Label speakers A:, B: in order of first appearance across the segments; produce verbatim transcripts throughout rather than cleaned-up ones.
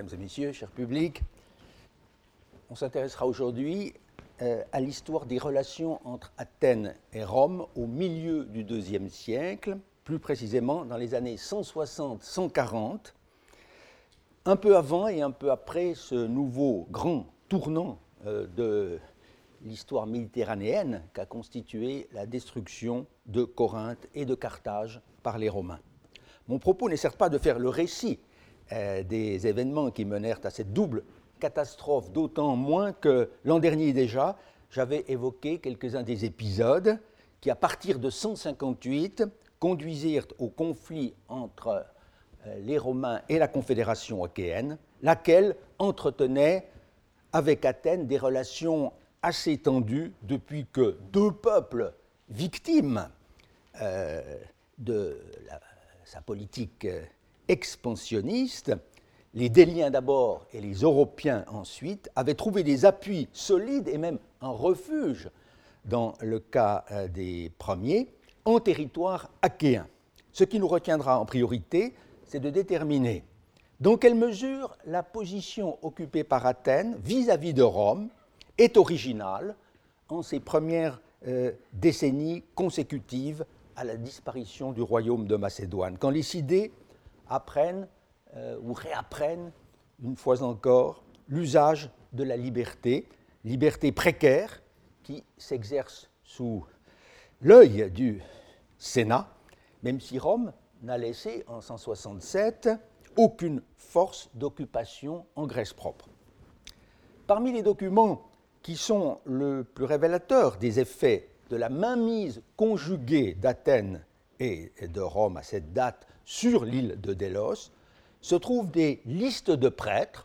A: mesdames et messieurs, cher public. On s'intéressera aujourd'hui euh, à l'histoire des relations entre Athènes et Rome au milieu du deuxième siècle, plus précisément dans les années cent soixante à cent quarante, un peu avant et un peu après ce nouveau grand tournant euh, de l'histoire méditerranéenne qu'a constitué la destruction de Corinthe et de Carthage par les Romains. Mon propos n'est certes pas de faire le récit euh, des événements qui menèrent à cette double catastrophe, d'autant moins que l'an dernier déjà, j'avais évoqué quelques-uns des épisodes qui, à partir de cent cinquante-huit, conduisirent au conflit entre euh, les Romains et la Confédération achéenne, laquelle entretenait avec Athènes des relations assez tendues depuis que deux peuples victimes euh, de la, sa politique euh, expansionniste, les Déliens d'abord et les Européens ensuite, avaient trouvé des appuis solides et même un refuge, dans le cas euh, des premiers, en territoire achéen. Ce qui nous retiendra en priorité, c'est de déterminer dans quelle mesure la position occupée par Athènes vis-à-vis de Rome est originale en ces premières euh, décennies consécutives à la disparition du royaume de Macédoine, quand les Sidés apprennent euh, ou réapprennent une fois encore l'usage de la liberté, liberté précaire qui s'exerce sous l'œil du Sénat, même si Rome n'a laissé en cent soixante-sept aucune force d'occupation en Grèce propre. Parmi les documents qui sont le plus révélateurs des effets de la mainmise conjuguée d'Athènes et de Rome à cette date sur l'île de Délos, se trouvent des listes de prêtres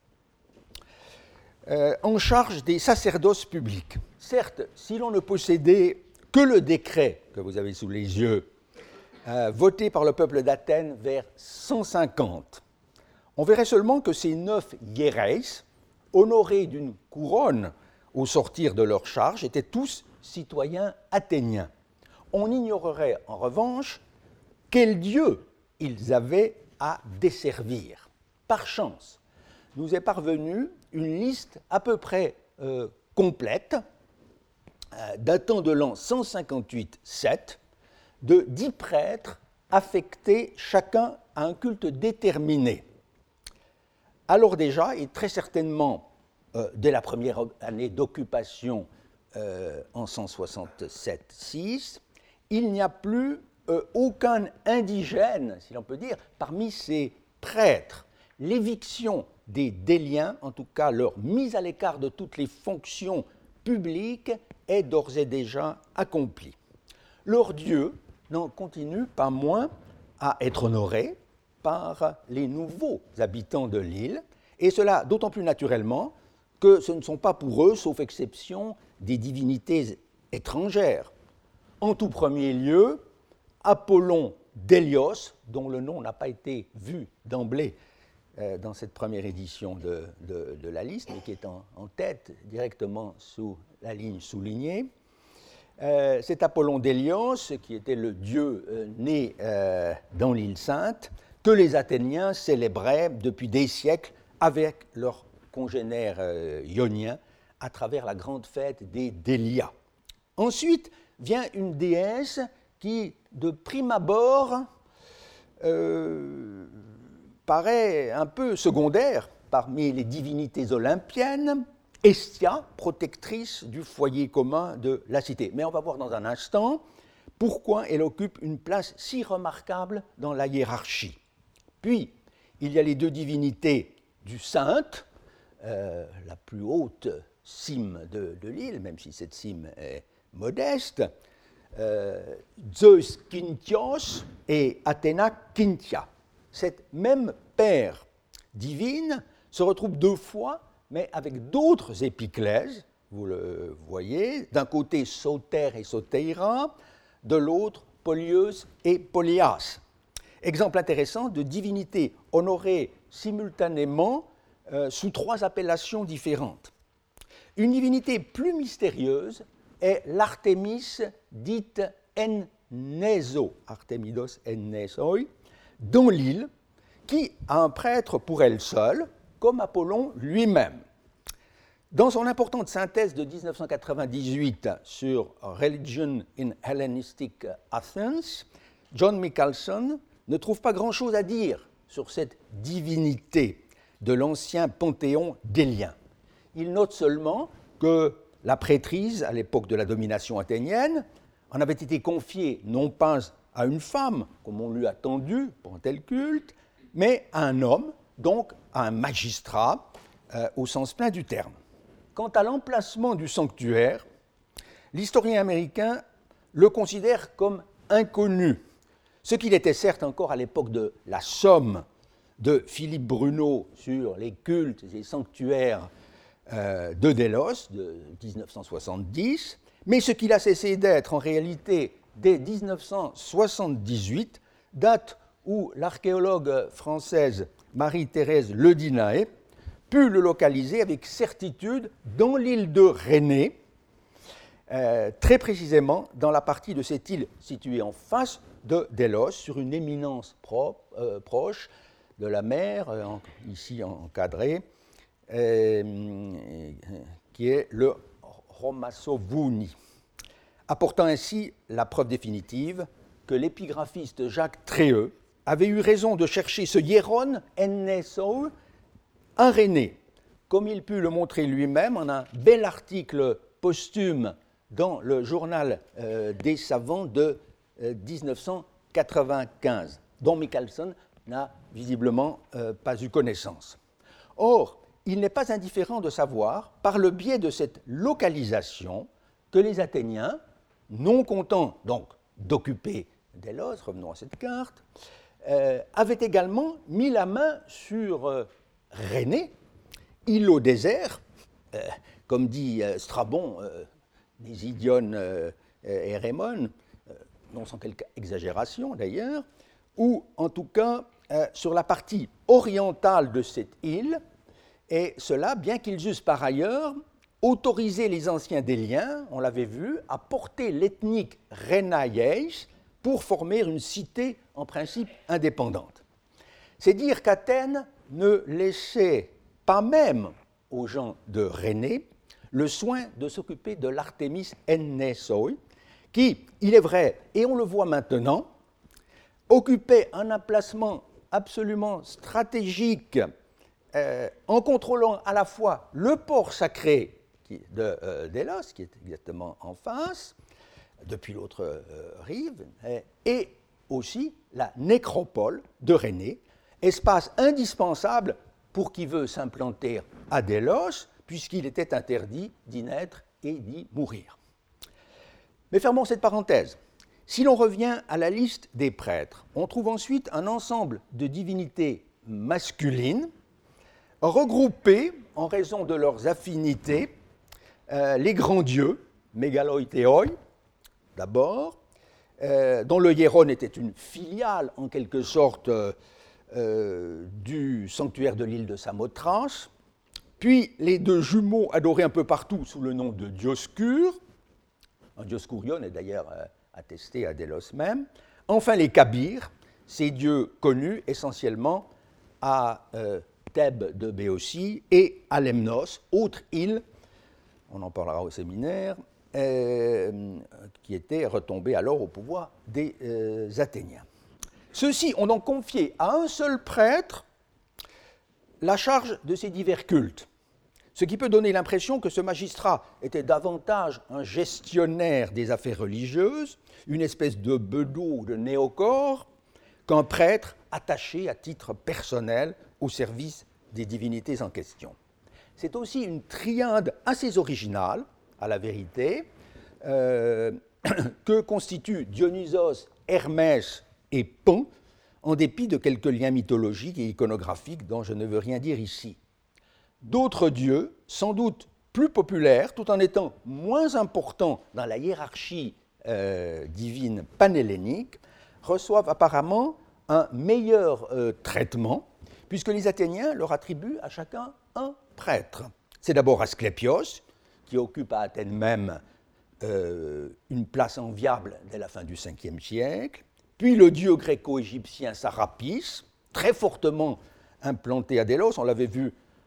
A: euh, en charge des sacerdoces publics. Certes, si l'on ne possédait que le décret que vous avez sous les yeux, euh, voté par le peuple d'Athènes vers cent cinquante, on verrait seulement que ces neuf hiéreis, honorés d'une couronne au sortir de leur charge, étaient tous citoyens athéniens. On ignorerait en revanche quel dieu ils avaient à desservir. Par chance, nous est parvenue une liste à peu près euh, complète, euh, datant de l'an cent cinquante-huit sept, de dix prêtres affectés chacun à un culte déterminé. Alors déjà, et très certainement euh, dès la première année d'occupation euh, en cent soixante-sept six, il n'y a plus euh, aucun indigène, si l'on peut dire, parmi ces prêtres. L'éviction des Déliens, en tout cas leur mise à l'écart de toutes les fonctions publiques, est d'ores et déjà accomplie. Leur dieu n'en continue pas moins à être honoré par les nouveaux habitants de l'île, et cela d'autant plus naturellement que ce ne sont pas pour eux, sauf exception, des divinités étrangères. En tout premier lieu, Apollon d'Hélios, dont le nom n'a pas été vu d'emblée euh, dans cette première édition de, de, de la liste, mais qui est en, en tête directement sous la ligne soulignée. Euh, c'est Apollon d'Hélios, qui était le dieu euh, né euh, dans l'île sainte, que les Athéniens célébraient depuis des siècles avec leurs congénères euh, ioniens à travers la grande fête des Délias. Ensuite vient une déesse qui, de prime abord, euh, paraît un peu secondaire parmi les divinités olympiennes, Hestia, protectrice du foyer commun de la cité. Mais on va voir dans un instant pourquoi elle occupe une place si remarquable dans la hiérarchie. Puis, il y a les deux divinités du Sainte, euh, la plus haute cime de, de l'île, même si cette cime est modeste, euh, Zeus Kyntios et Athéna Kyntia. Cette même paire divine se retrouve deux fois, mais avec d'autres épiclèses, vous le voyez, d'un côté Sauter et Sauteira, de l'autre Polyeuse et Polyas. Exemple intéressant de divinités honorées simultanément euh, sous trois appellations différentes. Une divinité plus mystérieuse est l'Artémis dite Enneso, Artemidos Ennesoi, dans l'île, qui a un prêtre pour elle seule, comme Apollon lui-même. Dans son importante synthèse de dix-neuf cent quatre-vingt-dix-huit sur Religion in Hellenistic Athens, John Michelson ne trouve pas grand-chose à dire sur cette divinité de l'ancien panthéon délien. Il note seulement que la prêtrise, à l'époque de la domination athénienne, en avait été confiée non pas à une femme, comme on l'eût attendu pour un tel culte, mais à un homme, donc à un magistrat, euh, au sens plein du terme. Quant à l'emplacement du sanctuaire, l'historien américain le considère comme inconnu, ce qu'il était certes encore à l'époque de la Somme de Philippe Bruneau sur les cultes et sanctuaires euh, de Délos de dix-neuf cent soixante-dix, mais ce qu'il a cessé d'être en réalité dès dix-neuf cent soixante-dix-huit, date où l'archéologue française Marie-Thérèse Ledinae put le localiser avec certitude dans l'île de Rhénée, euh, très précisément dans la partie de cette île située en face de Délos, sur une éminence pro, euh, proche de la mer, euh, en, ici encadrée, euh, qui est le Romassovouni, apportant ainsi la preuve définitive que l'épigraphiste Jacques Tréheux avait eu raison de chercher ce hieron ennesou à Rhénée, comme il put le montrer lui-même en un bel article posthume dans le journal euh, des savants de euh, dix-neuf cent quatre-vingt-quinze, dont Michelson n'a visiblement euh, pas eu connaissance. Or, il n'est pas indifférent de savoir, par le biais de cette localisation, que les Athéniens, non contents donc d'occuper Délos, revenons à cette carte, euh, avaient également mis la main sur euh, Rhénée, île au désert, euh, comme dit euh, Strabon, euh, Nésidion euh, et Rémon, euh, non sans quelque exagération d'ailleurs, ou en tout cas euh, sur la partie orientale de cette île, et cela bien qu'ils eussent par ailleurs autorisé les anciens Déliens, on l'avait vu, à porter l'ethnique Rhénaïs pour former une cité en principe indépendante. C'est dire qu'Athènes ne laissait pas même aux gens de Rhénée le soin de s'occuper de l'Artémis Ennesoi, qui, il est vrai, et on le voit maintenant, occupait un emplacement absolument stratégique euh, en contrôlant à la fois le port sacré de euh, Délos, qui est exactement en face, depuis l'autre euh, rive, et aussi la nécropole de Rhénée, espace indispensable pour qui veut s'implanter à Délos, puisqu'il était interdit d'y naître et d'y mourir. Mais fermons cette parenthèse. Si l'on revient à la liste des prêtres, on trouve ensuite un ensemble de divinités masculines regroupées, en raison de leurs affinités, euh, les grands dieux, mégaloïthéoi, d'abord, euh, dont le hieron était une filiale, en quelque sorte, euh, euh, du sanctuaire de l'île de Samothrace, puis les deux jumeaux adorés un peu partout sous le nom de Dioscure, un Dioscurion est d'ailleurs euh, attesté à Délos même, enfin les Kabyres, ces dieux connus essentiellement à euh, Thèbes de Béotie et à Lemnos, autre île, on en parlera au séminaire, euh, qui était retombée alors au pouvoir des euh, Athéniens. Ceux-ci ont donc confié à un seul prêtre la charge de ces divers cultes, ce qui peut donner l'impression que ce magistrat était davantage un gestionnaire des affaires religieuses, une espèce de bedeau de néocore, qu'un prêtre attaché à titre personnel au service des divinités en question. C'est aussi une triade assez originale, à la vérité, euh, que constituent Dionysos, Hermès et Pan, en dépit de quelques liens mythologiques et iconographiques dont je ne veux rien dire ici. D'autres dieux, sans doute plus populaires, tout en étant moins importants dans la hiérarchie euh, divine panhellénique, reçoivent apparemment un meilleur euh, traitement, puisque les Athéniens leur attribuent à chacun un prêtre. C'est d'abord Asclépios, qui occupe à Athènes même euh, une place enviable dès la fin du cinquième siècle, puis le dieu gréco-égyptien Sarapis, très fortement implanté à Délos, on l'avait vu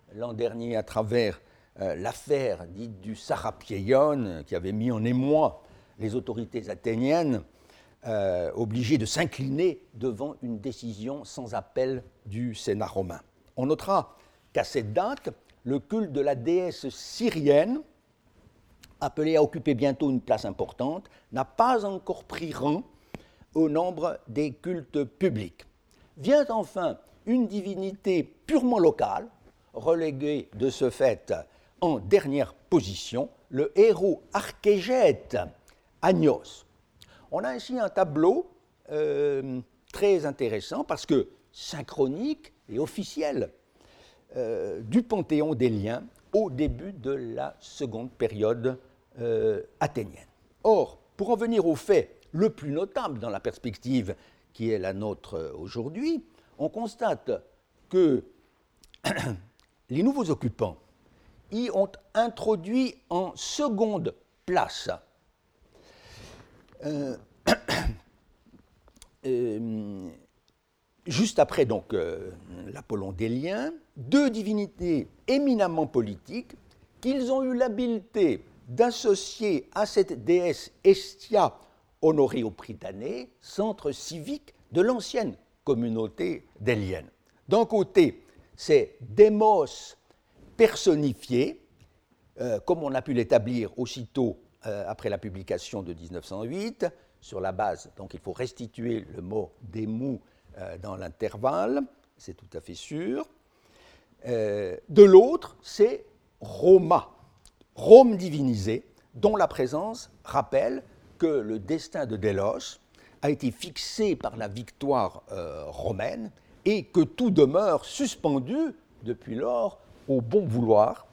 A: l'an dernier à travers euh, l'affaire dite du Sarapieion, qui avait mis en émoi les autorités athéniennes, euh, obligées de s'incliner devant une décision sans appel du Sénat romain. On notera qu'à cette date, le culte de la déesse syrienne, appelé à occuper bientôt une place importante, n'a pas encore pris rang au nombre des cultes publics. Vient enfin une divinité purement locale, reléguée de ce fait en dernière position, le héros archégète Agnos. On a ainsi un tableau euh, très intéressant parce que synchronique et officiel euh, du panthéon délien au début de la seconde période euh, athénienne. Or, pour en venir au fait le plus notable dans la perspective qui est la nôtre aujourd'hui, on constate que les nouveaux occupants y ont introduit en seconde place euh, euh, juste après donc euh, l'Apollon délien, deux divinités éminemment politiques qu'ils ont eu l'habileté d'associer à cette déesse Hestia honorée au Prytanée, centre civique de l'ancienne communauté délienne. D'un côté, c'est Démos personnifié, euh, comme on a pu l'établir aussitôt euh, après la publication de dix-neuf cent huit, sur la base, donc il faut restituer le mot démou euh, dans l'intervalle, c'est tout à fait sûr. Euh, de l'autre, c'est Roma, Rome divinisée, dont la présence rappelle que le destin de Délos a été fixé par la victoire euh, romaine et que tout demeure suspendu depuis lors au bon vouloir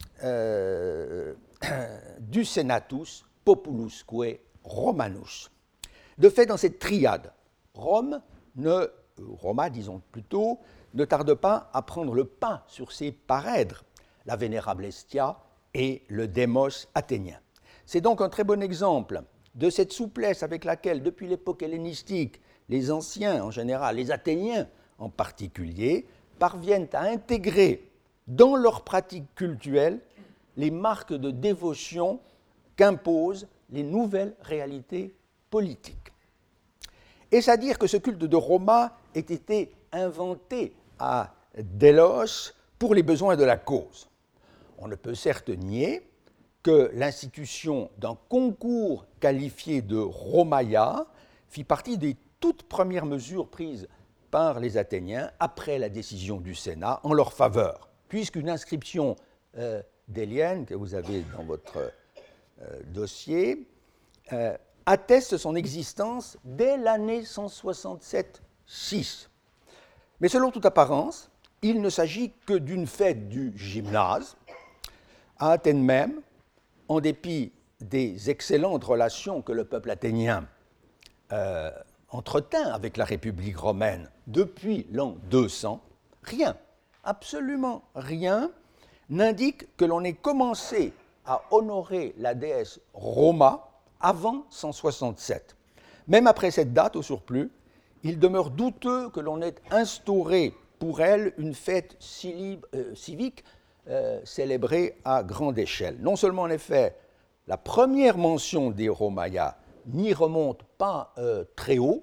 A: euh, du Senatus Populusque Romanus. De fait, dans cette triade, Rome ne, Roma, disons plutôt, ne tarde pas à prendre le pas sur ses parèdres, la vénérable Hestia et le démos athénien. C'est donc un très bon exemple de cette souplesse avec laquelle, depuis l'époque hellénistique, les anciens en général, les Athéniens en particulier, parviennent à intégrer dans leur pratique cultuelle les marques de dévotion qu'imposent les nouvelles réalités politiques. Est-ce à dire que ce culte de Roma ait été inventé à Délos pour les besoins de la cause? On ne peut certes nier que l'institution d'un concours qualifié de Romaia fit partie des toutes premières mesures prises par les Athéniens après la décision du Sénat en leur faveur, puisqu'une inscription euh, délienne que vous avez dans votre euh, dossier euh, atteste son existence dès l'année cent soixante-sept six. Mais selon toute apparence, il ne s'agit que d'une fête du gymnase, à Athènes même, en dépit des excellentes relations que le peuple athénien euh, entretint avec la République romaine depuis l'an deux cents, rien, absolument rien, n'indique que l'on ait commencé à honorer la déesse Roma avant cent soixante-sept. Même après cette date, au surplus, il demeure douteux que l'on ait instauré pour elle une fête civique euh, célébrée à grande échelle. Non seulement, en effet, la première mention des Romaia n'y remonte pas euh, très haut,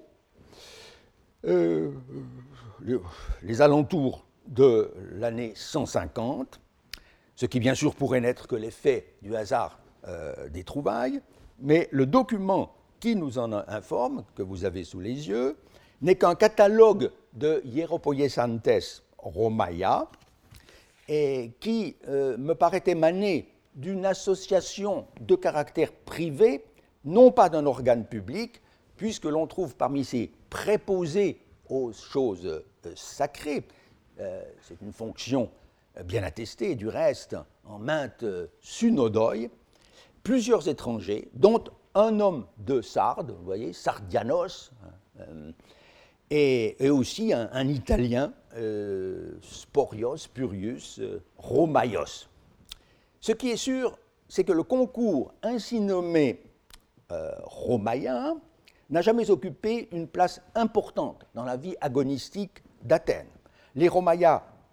A: euh, les, les alentours de l'année cent cinquante, ce qui bien sûr pourrait n'être que l'effet du hasard euh, des trouvailles, mais le document qui nous en informe, que vous avez sous les yeux, n'est qu'un catalogue de Hieropoiesantes Romaia, et qui euh, me paraît émaner d'une association de caractère privé, non pas d'un organe public, puisque l'on trouve parmi ces préposés aux choses euh, sacrées, euh, c'est une fonction euh, bien attestée du reste en maintes euh, synodoi, plusieurs étrangers, dont un homme de Sardes, vous voyez, Sardianos, euh, et, et aussi un, un Italien, euh, Sporios, Spurius, euh, Romaios. Ce qui est sûr, c'est que le concours ainsi nommé euh, Romaia n'a jamais occupé une place importante dans la vie agonistique d'Athènes. Les Romaia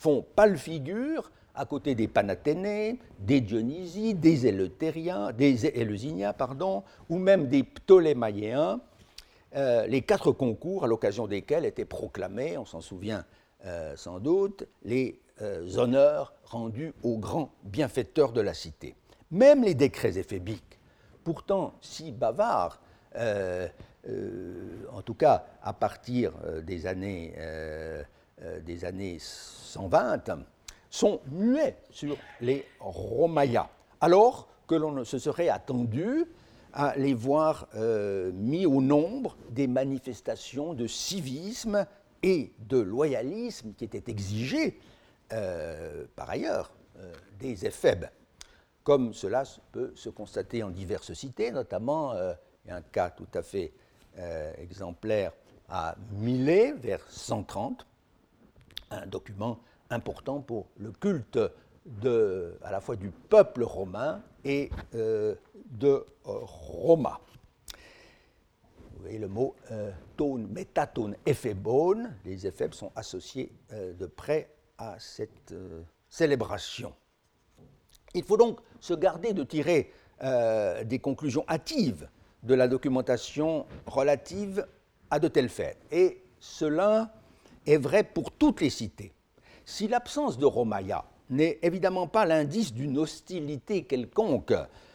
A: font pâle figure à côté des Panathénées, des Dionysies, des Éleutériens, des Éleusyniens, pardon, ou même des Ptolémaïens, euh, les quatre concours à l'occasion desquels étaient proclamés, on s'en souvient euh, sans doute, les euh, honneurs rendus aux grands bienfaiteurs de la cité. Même les décrets éphébiques, pourtant si bavards, euh, euh, en tout cas à partir euh, des années, euh, euh, des années cent vingt, sont muets sur les Romaïas, alors que l'on se serait attendu à les voir euh, mis au nombre des manifestations de civisme et de loyalisme qui étaient exigées, euh, par ailleurs, euh, des éphèbes, comme cela peut se constater en diverses cités, notamment, euh, il y a un cas tout à fait euh, exemplaire à Milet, vers cent trente, un document important pour le culte de, à la fois du peuple romain et euh, de euh, Roma. Vous voyez le mot euh, tone, métatone, éphébone. Les éphèbes sont associés euh, de près à cette euh, célébration. Il faut donc se garder de tirer euh, des conclusions hâtives de la documentation relative à de telles fêtes. Et cela est vrai pour toutes les cités. Si l'absence de Romaïa n'est évidemment pas l'indice d'une hostilité quelconque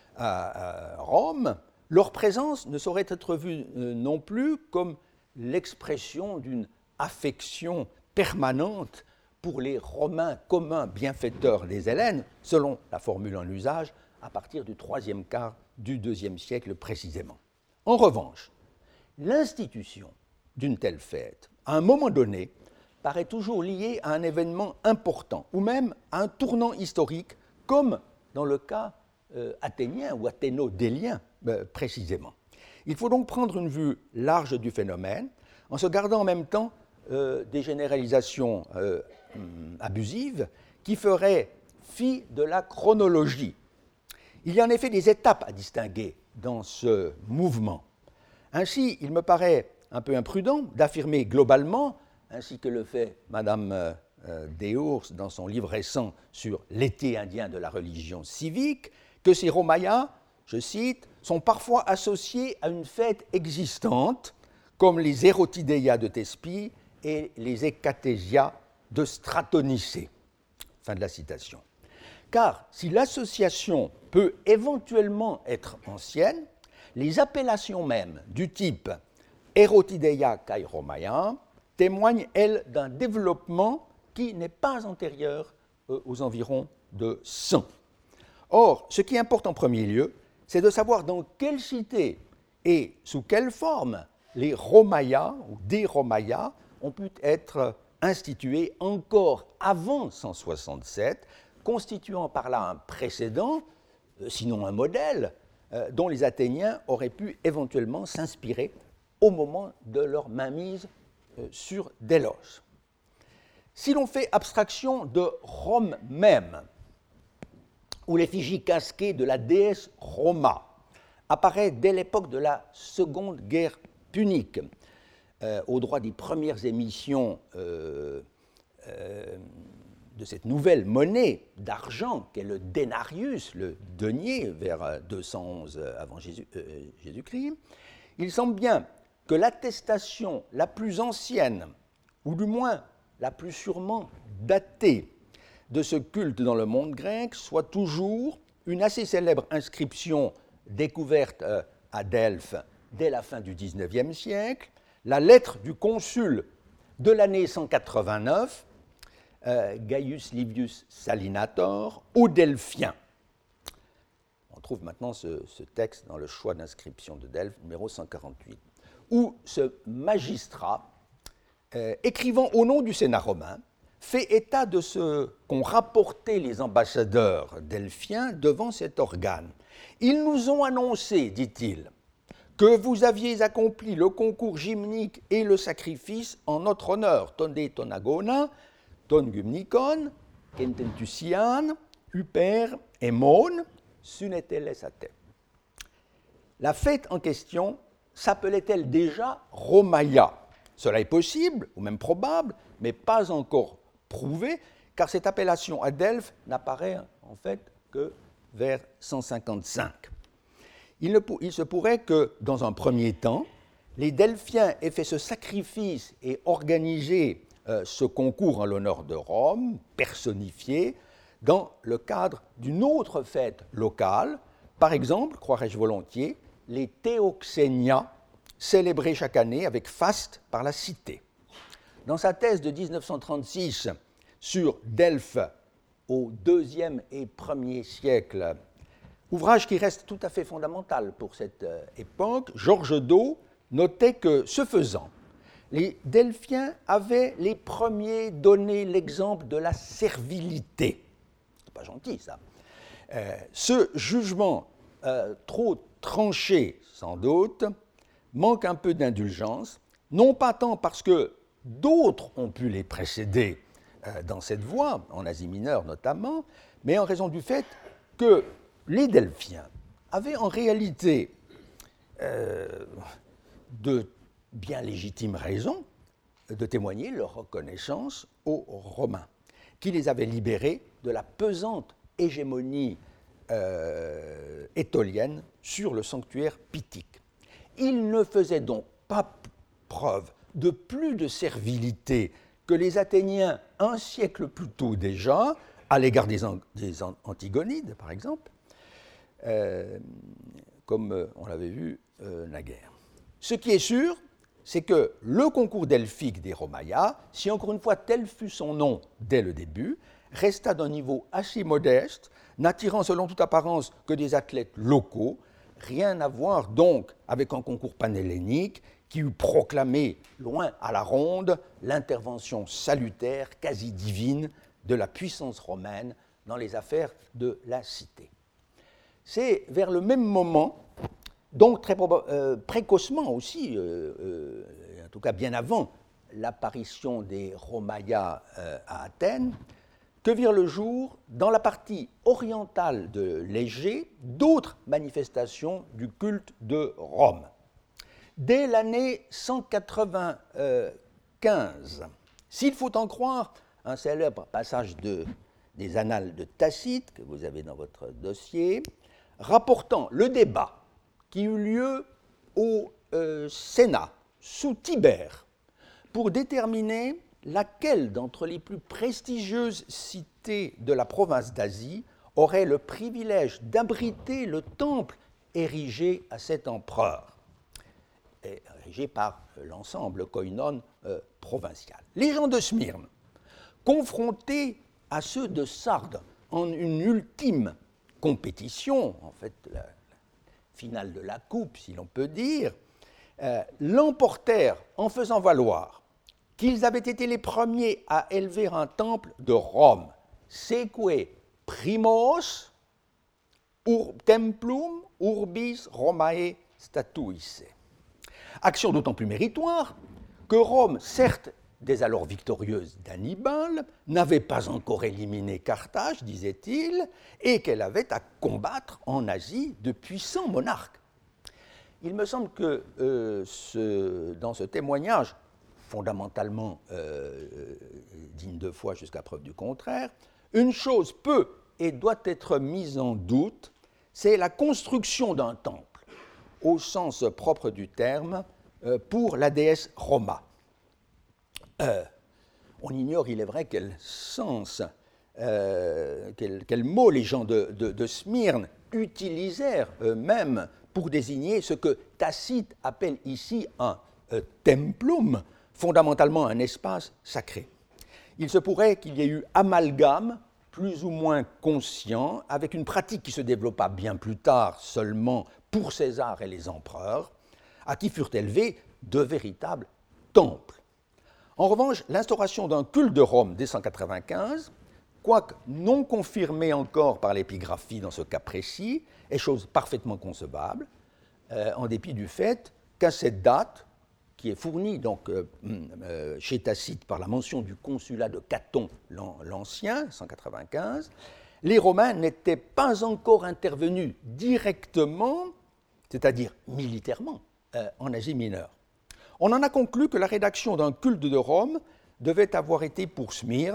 A: à Rome, leur présence ne saurait être vue non plus comme l'expression d'une affection permanente pour les Romains communs bienfaiteurs des Hellènes, selon la formule en usage, à partir du troisième quart du deuxième siècle précisément. En revanche, l'institution d'une telle fête, à un moment donné, paraît toujours liée à un événement important, ou même à un tournant historique, comme dans le cas euh, athénien ou athéno-délien euh, précisément. Il faut donc prendre une vue large du phénomène, en se gardant en même temps euh, des généralisations euh, abusives qui feraient fi de la chronologie. Il y a en effet des étapes à distinguer dans ce mouvement. Ainsi, il me paraît un peu imprudent d'affirmer globalement, ainsi que le fait Madame euh, Deours dans son livre récent sur l'été indien de la religion civique, que ces Romaïas, je cite, sont parfois associés à une fête existante, comme les Erotideia de Thespie et les Hécatésia de Stratonicée. Fin de la citation. Car si l'association peut éventuellement être ancienne, les appellations mêmes du type Erotideia kai Romaia témoignent, elles, d'un développement qui n'est pas antérieur euh, aux environs de cent. Or, ce qui importe en premier lieu, c'est de savoir dans quelle cité et sous quelle forme les Romaïas ou des Romaïas ont pu être institués encore avant cent soixante-sept, constituant par là un précédent, euh, sinon un modèle, euh, dont les Athéniens auraient pu éventuellement s'inspirer au moment de leur mainmise sur Délos. Si l'on fait abstraction de Rome même, où l'effigie casquée de la déesse Roma apparaît dès l'époque de la Seconde Guerre punique, euh, au droit des premières émissions euh, euh, de cette nouvelle monnaie d'argent qu'est le denarius, le denier, vers deux cent onze avant Jésus, euh, Jésus-Christ, il semble bien que l'attestation la plus ancienne, ou du moins la plus sûrement datée, de ce culte dans le monde grec soit toujours une assez célèbre inscription découverte à Delphes dès la fin du dix-neuvième siècle, la lettre du consul de l'année cent quatre-vingt-neuf, euh, Gaius Livius Salinator, aux Delphiens. On trouve maintenant ce, ce texte dans le choix d'inscription de Delphes, numéro cent quarante-huit, où ce magistrat, euh, écrivant au nom du Sénat romain, fait état de ce qu'ont rapporté les ambassadeurs delphiens devant cet organe. Ils nous ont annoncé, dit-il, que vous aviez accompli le concours gymnique et le sacrifice en notre honneur, tonde tonagona, ton gymnikon, kententusian, huper, emon, sunetelesate. La fête en question s'appelait-elle déjà Romaïa? Cela est possible, ou même probable, mais pas encore prouvé, car cette appellation à Delphes n'apparaît en fait que vers cent cinquante-cinq. Il, ne, il se pourrait que, dans un premier temps, les Delphiens aient fait ce sacrifice et organisé euh, ce concours en l'honneur de Rome, personnifié, dans le cadre d'une autre fête locale, par exemple, croirais-je volontiers, les Théoxénia, célébrés chaque année avec faste par la cité. Dans sa thèse de dix-neuf cent trente-six sur Delphes au deuxième et premier siècle, ouvrage qui reste tout à fait fondamental pour cette euh, époque, Georges Dau notait que, ce faisant, les Delphiens avaient les premiers donné l'exemple de la servilité. C'est pas gentil, ça. Euh, ce jugement euh, trop tranché, sans doute, manque un peu d'indulgence, non pas tant parce que d'autres ont pu les précéder euh, dans cette voie, en Asie mineure notamment, mais en raison du fait que les Delphiens avaient en réalité euh, de bien légitimes raisons de témoigner leur reconnaissance aux Romains, qui les avaient libérés de la pesante hégémonie euh, étolienne sur le sanctuaire pythique. Ils ne faisaient donc pas preuve de plus de servilité que les Athéniens un siècle plus tôt déjà, à l'égard des, an- des an- Antigonides, par exemple, euh, comme euh, on l'avait vu euh, naguère. Ce qui est sûr, c'est que le concours delphique des Romaïa, si encore une fois tel fut son nom dès le début, resta d'un niveau assez modeste, n'attirant selon toute apparence que des athlètes locaux, rien à voir donc avec un concours panhellénique qui eût proclamé, loin à la ronde, l'intervention salutaire, quasi divine, de la puissance romaine dans les affaires de la cité. C'est vers le même moment, donc très proba- euh, précocement aussi, euh, euh, en tout cas bien avant l'apparition des Romaïa euh, à Athènes, que virent le jour, dans la partie orientale de l'Égée, d'autres manifestations du culte de Rome. Dès l'année cent quatre-vingt-quinze, s'il faut en croire un célèbre passage de, des Annales de Tacite, que vous avez dans votre dossier, rapportant le débat qui eut lieu au euh, Sénat, sous Tibère, pour déterminer laquelle d'entre les plus prestigieuses cités de la province d'Asie aurait le privilège d'abriter le temple érigé à cet empereur, érigé par l'ensemble koinon euh, provincial. Les gens de Smyrne, confrontés à ceux de Sardes en une ultime compétition, en fait la, la finale de la coupe, si l'on peut dire, euh, l'emportèrent en faisant valoir qu'ils avaient été les premiers à élever un temple de Rome, seque primos ur templum urbis Romae statuisse. Action d'autant plus méritoire que Rome, certes dès alors victorieuse d'Hannibal, n'avait pas encore éliminé Carthage, disait-il, et qu'elle avait à combattre en Asie de puissants monarques. Il me semble que euh, ce, dans ce témoignage, fondamentalement euh, digne de foi jusqu'à preuve du contraire, une chose peut et doit être mise en doute, c'est la construction d'un temple, au sens propre du terme, euh, pour la déesse Roma. Euh, on ignore, il est vrai, quel sens, euh, quel, quel mot les gens de, de, de Smyrne utilisèrent eux-mêmes pour désigner ce que Tacite appelle ici un euh, templum, fondamentalement un espace sacré. Il se pourrait qu'il y ait eu amalgame, plus ou moins conscient, avec une pratique qui se développa bien plus tard seulement pour César et les empereurs, à qui furent élevés de véritables temples. En revanche, l'instauration d'un culte de Rome dès cent quatre-vingt-quinze, quoique non confirmée encore par l'épigraphie dans ce cas précis, est chose parfaitement concevable, euh, en dépit du fait qu'à cette date, qui est fournie donc, euh, euh, chez Tacite par la mention du consulat de Caton l'Ancien, cent quatre-vingt-quinze, les Romains n'étaient pas encore intervenus directement, c'est-à-dire militairement, euh, en Asie mineure. On en a conclu que la rédaction d'un culte de Rome devait avoir été pour Smyrne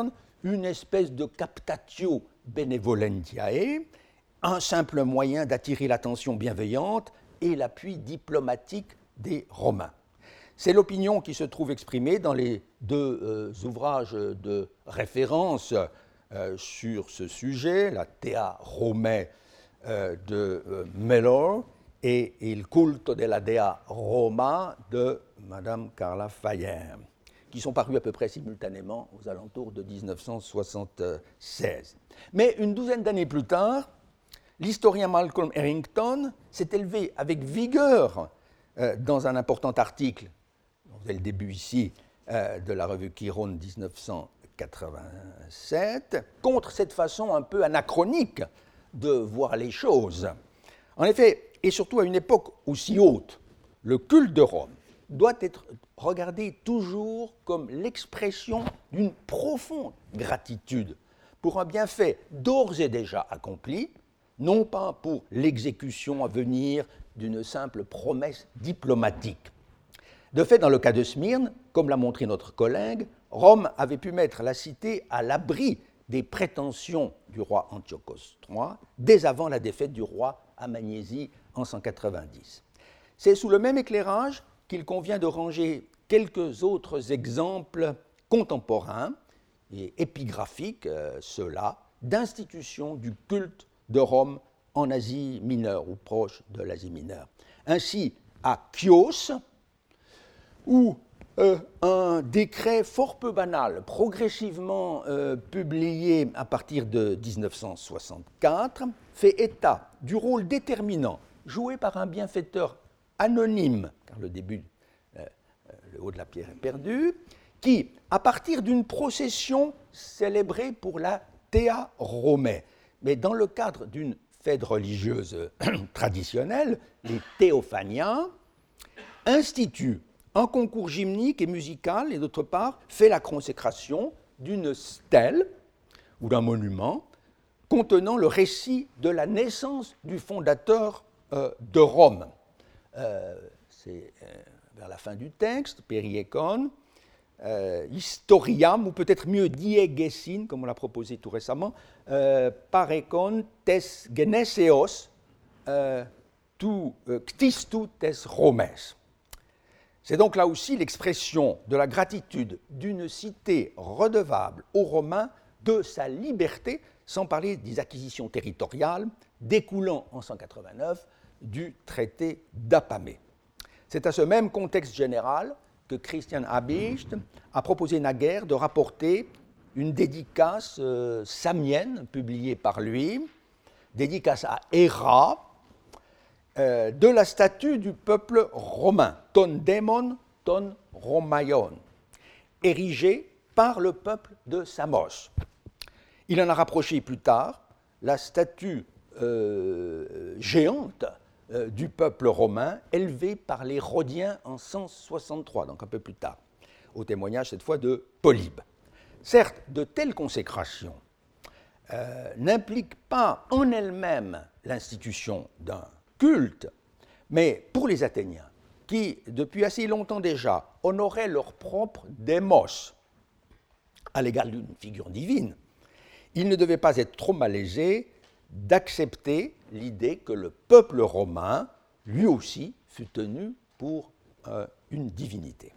A: une espèce de captatio benevolentiae, un simple moyen d'attirer l'attention bienveillante et l'appui diplomatique des Romains. C'est l'opinion qui se trouve exprimée dans les deux euh, ouvrages de référence euh, sur ce sujet, la Thea Romae euh, de euh, Mellor et Il culto della Dea Roma de Madame Carla Fayer, qui sont parus à peu près simultanément aux alentours de dix-neuf cent soixante-seize. Mais une douzaine d'années plus tard, l'historien Malcolm Harrington s'est élevé avec vigueur euh, dans un important article, c'est le début ici euh, de la revue Chiron dix-neuf cent quatre-vingt-sept, contre cette façon un peu anachronique de voir les choses. En effet, et surtout à une époque aussi haute, le culte de Rome doit être regardé toujours comme l'expression d'une profonde gratitude pour un bienfait d'ores et déjà accompli, non pas pour l'exécution à venir d'une simple promesse diplomatique. De fait, dans le cas de Smyrne, comme l'a montré notre collègue, Rome avait pu mettre la cité à l'abri des prétentions du roi Antiochos trois dès avant la défaite du roi à Magnésie en cent quatre-vingt-dix. C'est sous le même éclairage qu'il convient de ranger quelques autres exemples contemporains et épigraphiques, euh, ceux-là, d'institutions du culte de Rome en Asie mineure ou proche de l'Asie mineure. Ainsi, à Chios, où euh, un décret fort peu banal, progressivement euh, publié à partir de dix-neuf cent soixante-quatre, fait état du rôle déterminant joué par un bienfaiteur anonyme, car le début, euh, le haut de la pierre est perdu, qui, à partir d'une procession célébrée pour la Thea Romae, mais dans le cadre d'une fête religieuse traditionnelle, les Théophaniens, institue un concours gymnique et musical, et d'autre part, fait la consécration d'une stèle ou d'un monument contenant le récit de la naissance du fondateur euh, de Rome. Euh, c'est euh, vers la fin du texte, Periekon, euh, Historiam, ou peut-être mieux Diegesin, comme on l'a proposé tout récemment, euh, Parekon tes Geneseos euh, tu euh, Ctistu tes Romes. C'est donc là aussi l'expression de la gratitude d'une cité redevable aux Romains de sa liberté, sans parler des acquisitions territoriales découlant en cent quatre-vingt-neuf du traité d'Apamée. C'est à ce même contexte général que Christian Habicht a proposé naguère de rapporter une dédicace euh, samienne publiée par lui, dédicace à Héra, euh, de la statue du peuple romain, ton démon, ton Romaion, érigée par le peuple de Samos. Il en a rapproché plus tard la statue euh, géante euh, du peuple romain, élevée par les Rhodiens en cent soixante-trois, donc un peu plus tard, au témoignage cette fois de Polybe. Certes, de telles consécrations euh, n'impliquent pas en elles-mêmes l'institution d'un culte, mais pour les Athéniens, qui, depuis assez longtemps déjà, honoraient leur propre démos à l'égard d'une figure divine, il ne devait pas être trop malaisé d'accepter l'idée que le peuple romain, lui aussi, fut tenu pour euh, une divinité.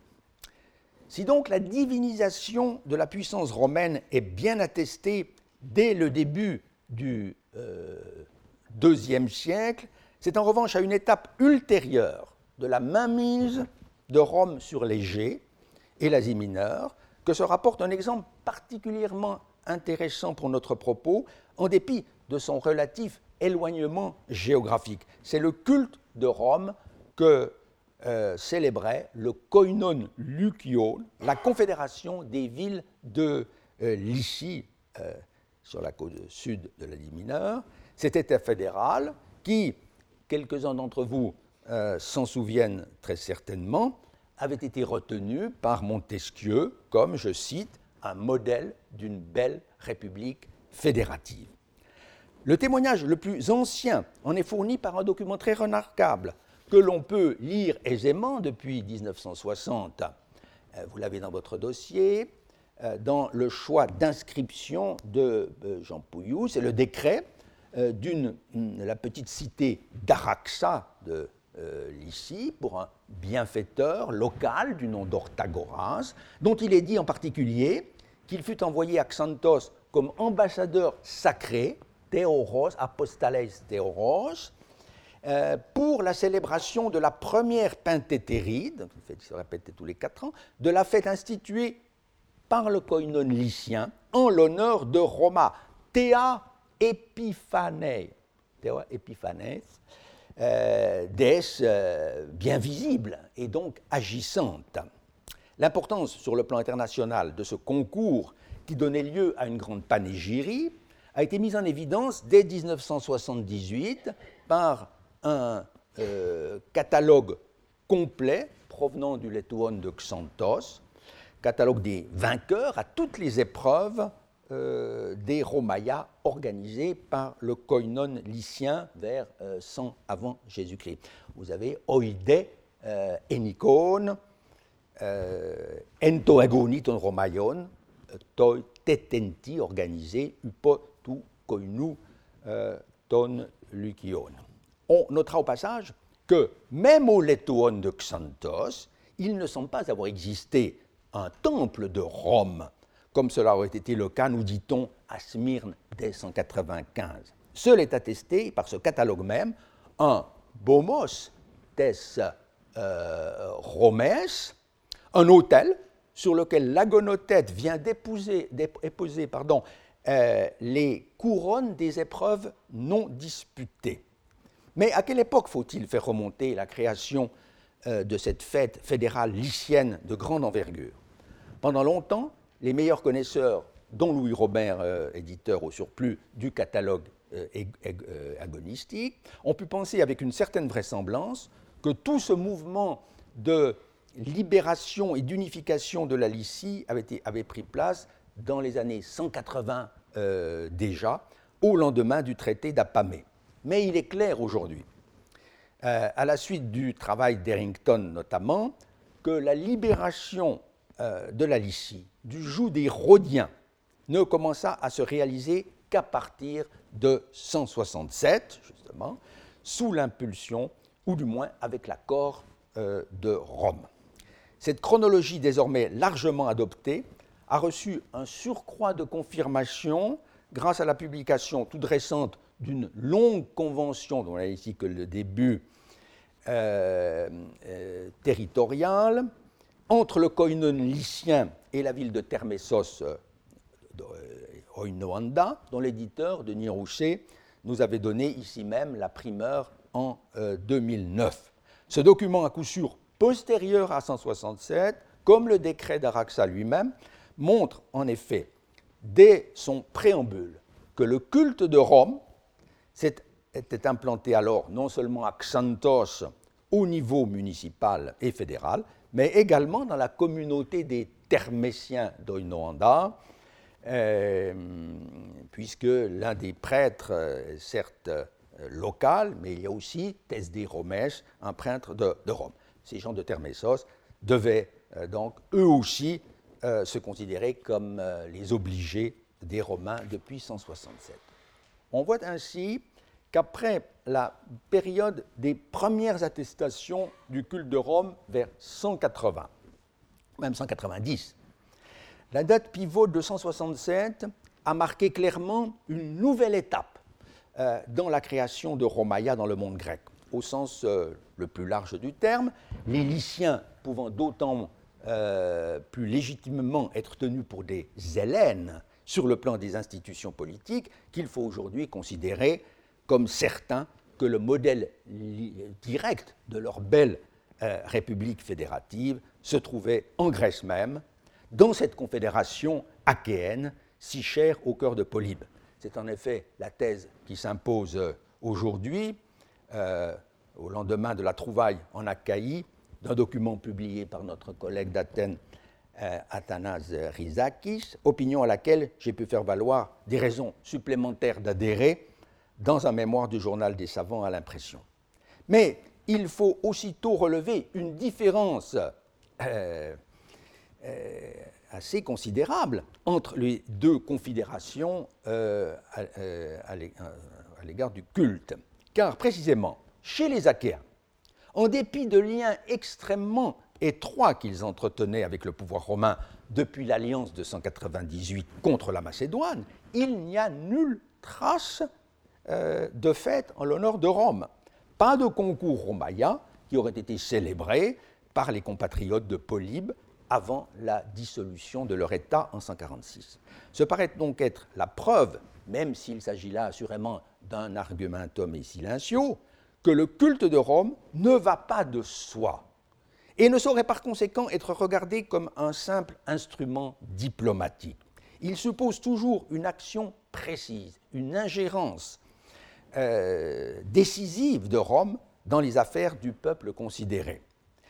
A: Si donc la divinisation de la puissance romaine est bien attestée dès le début du euh, deuxième siècle, c'est en revanche à une étape ultérieure de la mainmise de Rome sur l'Égée et l'Asie mineure que se rapporte un exemple particulièrement intéressant pour notre propos, en dépit de son relatif éloignement géographique. C'est le culte de Rome que euh, célébrait le Koinon Lukion, la confédération des villes de euh, Lycie, euh, sur la côte sud de l'Asie mineure. Cet État fédéral qui, quelques-uns d'entre vous euh, s'en souviennent très certainement, avait été retenu par Montesquieu comme, je cite, un modèle d'une belle république fédérative. Le témoignage le plus ancien en est fourni par un document très remarquable que l'on peut lire aisément depuis dix-neuf cent soixante. Vous l'avez dans votre dossier. euh, dans le choix d'inscription de euh, Jean Pouilloux. C'est le décret euh, d'une la petite cité d'Araxa de euh, Lycie pour un bienfaiteur local du nom d'Orthagoras, dont il est dit en particulier qu'il fut envoyé à Xanthos comme ambassadeur sacré, Théoros, apostales Théoros, euh, pour la célébration de la première Penthétéride, une fête qui se répétait tous les quatre ans, de la fête instituée par le koinon lycien en l'honneur de Roma, Théa Epiphanei, Théa Epiphanès, euh, déesse euh, bien visible et donc agissante. L'importance sur le plan international de ce concours qui donnait lieu à une grande panégyrie a été mise en évidence dès dix-neuf cent soixante-dix-huit par un euh, catalogue complet provenant du Létuon de Xanthos, catalogue des vainqueurs à toutes les épreuves euh, des Romaïas organisées par le koinon lycien vers euh, cent avant Jésus-Christ. Vous avez oidé, euh, enikon, euh, entoagoniton Romaion, toi tetenti organisé, upo tu koinou euh, ton lukion. On notera au passage que même au Létuon de Xanthos, il ne semble pas avoir existé un temple de Rome, comme cela aurait été le cas, nous dit-on, à Smyrne dès cent quatre-vingt-quinze. Seul est attesté par ce catalogue même un bomos des euh, Romes, un autel sur lequel l'agonothète vient d'épouser, d'épouser pardon, euh, les couronnes des épreuves non disputées. Mais à quelle époque faut-il faire remonter la création euh, de cette fête fédérale lycienne de grande envergure? Pendant longtemps, les meilleurs connaisseurs, dont Louis Robert, euh, éditeur au surplus du catalogue euh, euh, agonistique, ont pu penser avec une certaine vraisemblance que tout ce mouvement de libération et d'unification de la Lycie avait, été, avait pris place dans les années cent quatre-vingts euh, déjà, au lendemain du traité d'Apamée. Mais il est clair aujourd'hui, euh, à la suite du travail d'Errington notamment, que la libération euh, de la Lycie du joug des Rhodiens ne commença à se réaliser qu'à partir de cent soixante-sept, justement, sous l'impulsion, ou du moins avec l'accord euh, de Rome. Cette chronologie désormais largement adoptée a reçu un surcroît de confirmation grâce à la publication toute récente d'une longue convention, dont on a ici que le début euh, euh, territorial, entre le koinon lycien et la ville de Thermessos euh, Oinoanda, dont l'éditeur, Denis Rouchet, nous avait donné ici même la primeur en euh, deux mille neuf. Ce document, à coup sûr postérieur à cent soixante-sept, comme le décret d'Araxa lui-même, montre en effet, dès son préambule, que le culte de Rome était implanté alors non seulement à Xanthos au niveau municipal et fédéral, mais également dans la communauté des Thermésiens d'Oinoanda, euh, puisque l'un des prêtres, euh, certes euh, local, mais il y a aussi Thesdé Romès, un prêtre de, de Rome. Ces gens de Thermessos devaient euh, donc eux aussi euh, se considérer comme euh, les obligés des Romains depuis cent soixante-sept. On voit ainsi qu'après la période des premières attestations du culte de Rome vers cent quatre-vingts, même cent quatre-vingt-dix, la date pivot de cent soixante-sept a marqué clairement une nouvelle étape euh, dans la création de Romaïa dans le monde grec, au sens euh, le plus large du terme, les Lyciens pouvant d'autant euh, plus légitimement être tenus pour des Hellènes sur le plan des institutions politiques qu'il faut aujourd'hui considérer comme certain que le modèle direct de leur belle euh, république fédérative se trouvait en Grèce même, dans cette confédération achéenne si chère au cœur de Polybe. C'est en effet la thèse qui s'impose aujourd'hui, euh, au lendemain de la trouvaille en Achaïe, d'un document publié par notre collègue d'Athènes, euh, Athanase Rhizakis, opinion à laquelle j'ai pu faire valoir des raisons supplémentaires d'adhérer dans un mémoire du journal des savants à l'impression. Mais il faut aussitôt relever une différence euh, euh, assez considérable entre les deux confédérations euh, à, euh, à l'égard du culte. Car précisément, chez les Achéens, en dépit de liens extrêmement étroits qu'ils entretenaient avec le pouvoir romain depuis l'alliance de cent quatre-vingt-dix-huit contre la Macédoine, il n'y a nulle trace euh, de fête en l'honneur de Rome. Pas de concours romaïen qui aurait été célébré par les compatriotes de Polybe avant la dissolution de leur État en cent quarante-six. Ce paraît donc être la preuve, même s'il s'agit là assurément d'un argumentum et silencio, que le culte de Rome ne va pas de soi et ne saurait par conséquent être regardé comme un simple instrument diplomatique. Il suppose toujours une action précise, une ingérence euh, décisive de Rome dans les affaires du peuple considéré.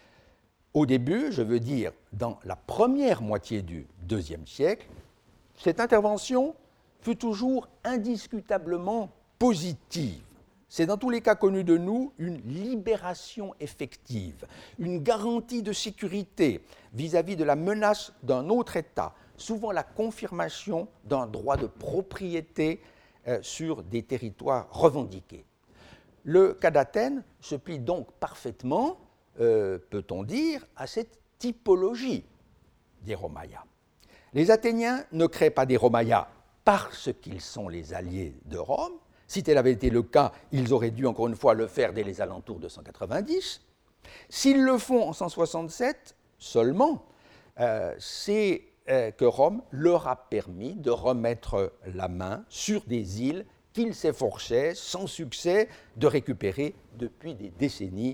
A: Au début, je veux dire dans la première moitié du deuxième siècle, cette intervention fut toujours indiscutablement positive. C'est dans tous les cas connu de nous une libération effective, une garantie de sécurité vis-à-vis de la menace d'un autre État, souvent la confirmation d'un droit de propriété euh, sur des territoires revendiqués. Le cas d'Athènes se plie donc parfaitement, euh, peut-on dire, à cette typologie des Romaïas. Les Athéniens ne créent pas des Romaïas parce qu'ils sont les alliés de Rome. Si tel avait été le cas, ils auraient dû encore une fois le faire dès les alentours de cent quatre-vingt-dix. S'ils le font en cent soixante-sept seulement, euh, c'est euh, que Rome leur a permis de remettre la main sur des îles qu'ils s'efforçaient sans succès de récupérer depuis des décennies.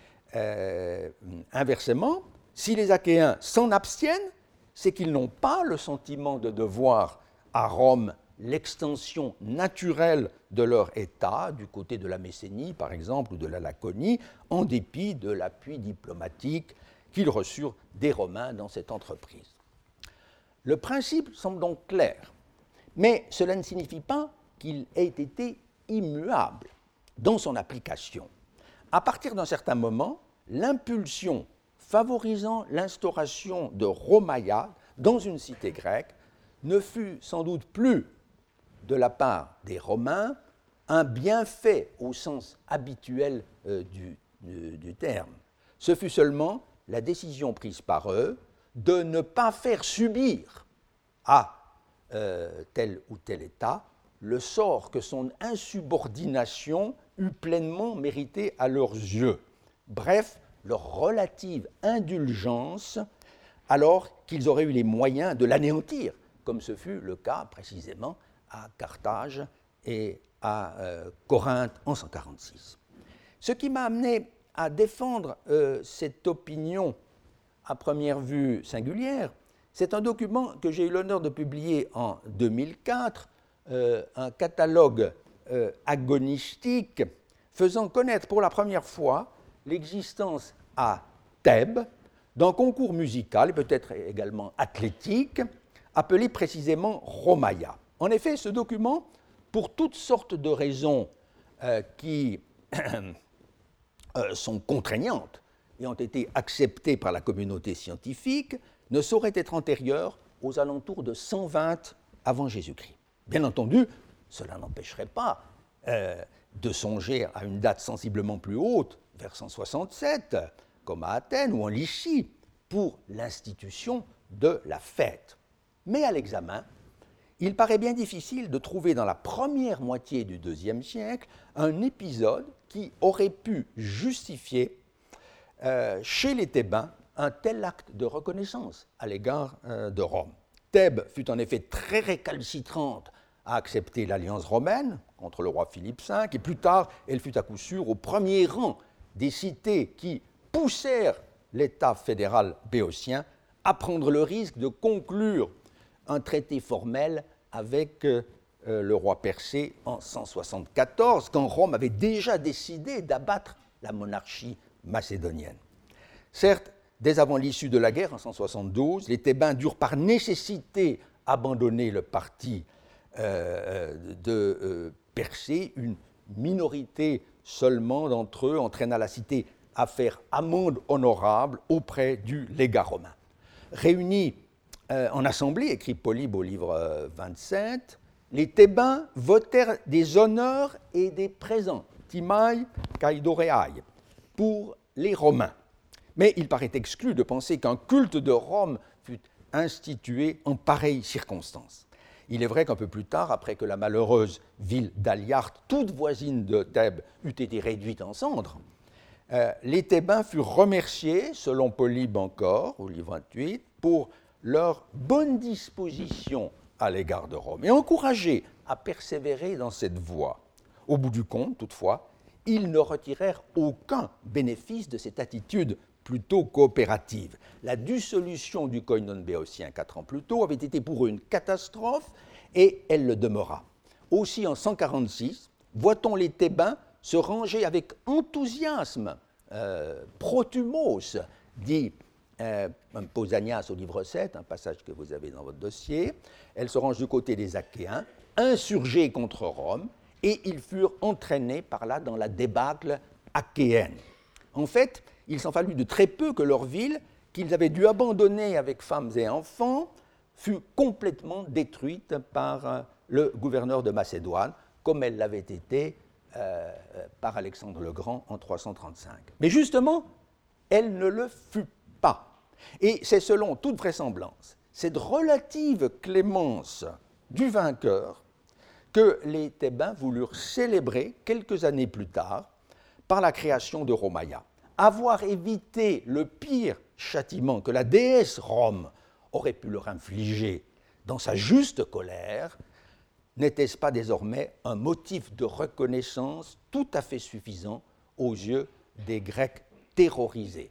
A: Euh, inversement, si les Achéens s'en abstiennent, c'est qu'ils n'ont pas le sentiment de devoir à Rome l'extension naturelle de leur État, du côté de la Messénie, par exemple, ou de la Laconie, en dépit de l'appui diplomatique qu'ils reçurent des Romains dans cette entreprise. Le principe semble donc clair, mais cela ne signifie pas qu'il ait été immuable dans son application. À partir d'un certain moment, l'impulsion favorisant l'instauration de Romaïa dans une cité grecque ne fut sans doute plus de la part des Romains un bienfait au sens habituel euh, du, du, du terme. Ce fut seulement la décision prise par eux de ne pas faire subir à euh, tel ou tel État le sort que son insubordination eût pleinement mérité à leurs yeux. Bref, leur relative indulgence alors qu'ils auraient eu les moyens de l'anéantir, comme ce fut le cas précisément à Carthage et à euh, Corinthe en cent quarante-six. Ce qui m'a amené à défendre euh, cette opinion à première vue singulière, c'est un document que j'ai eu l'honneur de publier en deux mille quatre, euh, un catalogue euh, agonistique faisant connaître pour la première fois l'existence à Thèbes d'un concours musical, et peut-être également athlétique, appelé précisément Romaïa. En effet, ce document, pour toutes sortes de raisons euh, qui euh, sont contraignantes et ont été acceptées par la communauté scientifique, ne saurait être antérieur aux alentours de cent vingt avant Jésus-Christ. Bien entendu, cela n'empêcherait pas euh, de songer à une date sensiblement plus haute, vers cent soixante-sept, comme à Athènes ou en Lycie, pour l'institution de la fête. Mais à l'examen, il paraît bien difficile de trouver dans la première moitié du deuxième siècle un épisode qui aurait pu justifier euh, chez les Thébains un tel acte de reconnaissance à l'égard euh, de Rome. Thèbes fut en effet très récalcitrante à accepter l'alliance romaine contre le roi Philippe cinq, et plus tard, elle fut à coup sûr au premier rang des cités qui poussèrent l'État fédéral béotien à prendre le risque de conclure un traité formel avec euh, le roi Persée en cent soixante-quatorze, quand Rome avait déjà décidé d'abattre la monarchie macédonienne. Certes, dès avant l'issue de la guerre, en cent soixante-douze, les Thébains durent par nécessité abandonner le parti euh, de euh, Persée. Une minorité seulement d'entre eux entraîna la cité à faire amende honorable auprès du légat romain. Réunis euh, en assemblée, écrit Polybe au livre euh, vingt-sept, les Thébains votèrent des honneurs et des présents, timai kaidoreai, pour les Romains. Mais il paraît exclu de penser qu'un culte de Rome fut institué en pareille circonstance. Il est vrai qu'un peu plus tard, après que la malheureuse ville d'Aliarte, toute voisine de Thèbes, eût été réduite en cendres, euh, les Thébains furent remerciés, selon Polybe encore, au livre vingt-huit, pour leur bonne disposition à l'égard de Rome et encouragés à persévérer dans cette voie. Au bout du compte, toutefois, ils ne retirèrent aucun bénéfice de cette attitude plutôt coopérative. La dissolution du koinon béotien quatre ans plus tôt avait été pour eux une catastrophe et elle le demeura. Aussi en cent quarante-six, voit-on les Thébains se ranger avec enthousiasme, euh, protumos, dit euh, Pausanias au livre sept, un passage que vous avez dans votre dossier. Elles se rangent du côté des Achéens, insurgés contre Rome, et ils furent entraînés par là dans la débâcle achéenne. En fait, il s'en fallut de très peu que leur ville, qu'ils avaient dû abandonner avec femmes et enfants, fut complètement détruite par le gouverneur de Macédoine, comme elle l'avait été euh, par Alexandre le Grand en trois cent trente-cinq. Mais justement, elle ne le fut pas. Et c'est selon toute vraisemblance cette relative clémence du vainqueur que les Thébains voulurent célébrer quelques années plus tard par la création de Romaïa. Avoir évité le pire châtiment que la déesse Rome aurait pu leur infliger dans sa juste colère, n'était-ce pas désormais un motif de reconnaissance tout à fait suffisant aux yeux des Grecs terrorisés?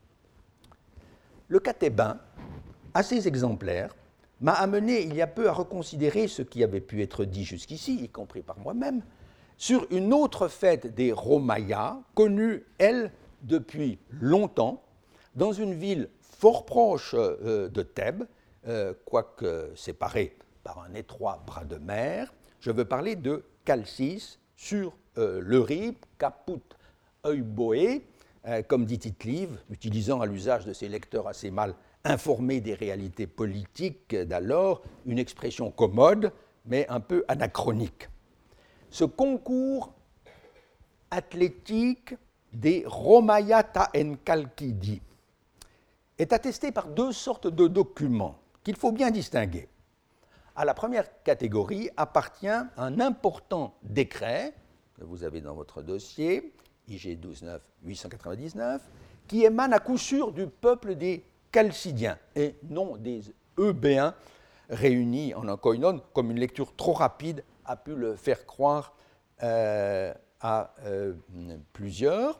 A: Le cas thébain, assez exemplaire, m'a amené il y a peu à reconsidérer ce qui avait pu être dit jusqu'ici, y compris par moi-même, sur une autre fête des Romaïas, connue, elle, depuis longtemps, dans une ville fort proche euh, de Thèbes, euh, quoique séparée par un étroit bras de mer. Je veux parler de Chalcis, sur euh, l'Euripe, Caput Euboé, euh, comme dit Tite-Live, utilisant à l'usage de ses lecteurs assez mal informés des réalités politiques d'alors, une expression commode, mais un peu anachronique. Ce concours athlétique des Romaïata en Chalkidie est attesté par deux sortes de documents qu'il faut bien distinguer. À la première catégorie appartient un important décret que vous avez dans votre dossier, I G douze neuf huit cent quatre-vingt-dix-neuf, qui émane à coup sûr du peuple des Chalcidiens et non des Eubéens réunis en un koinon, comme une lecture trop rapide a pu le faire croire euh, à euh, plusieurs.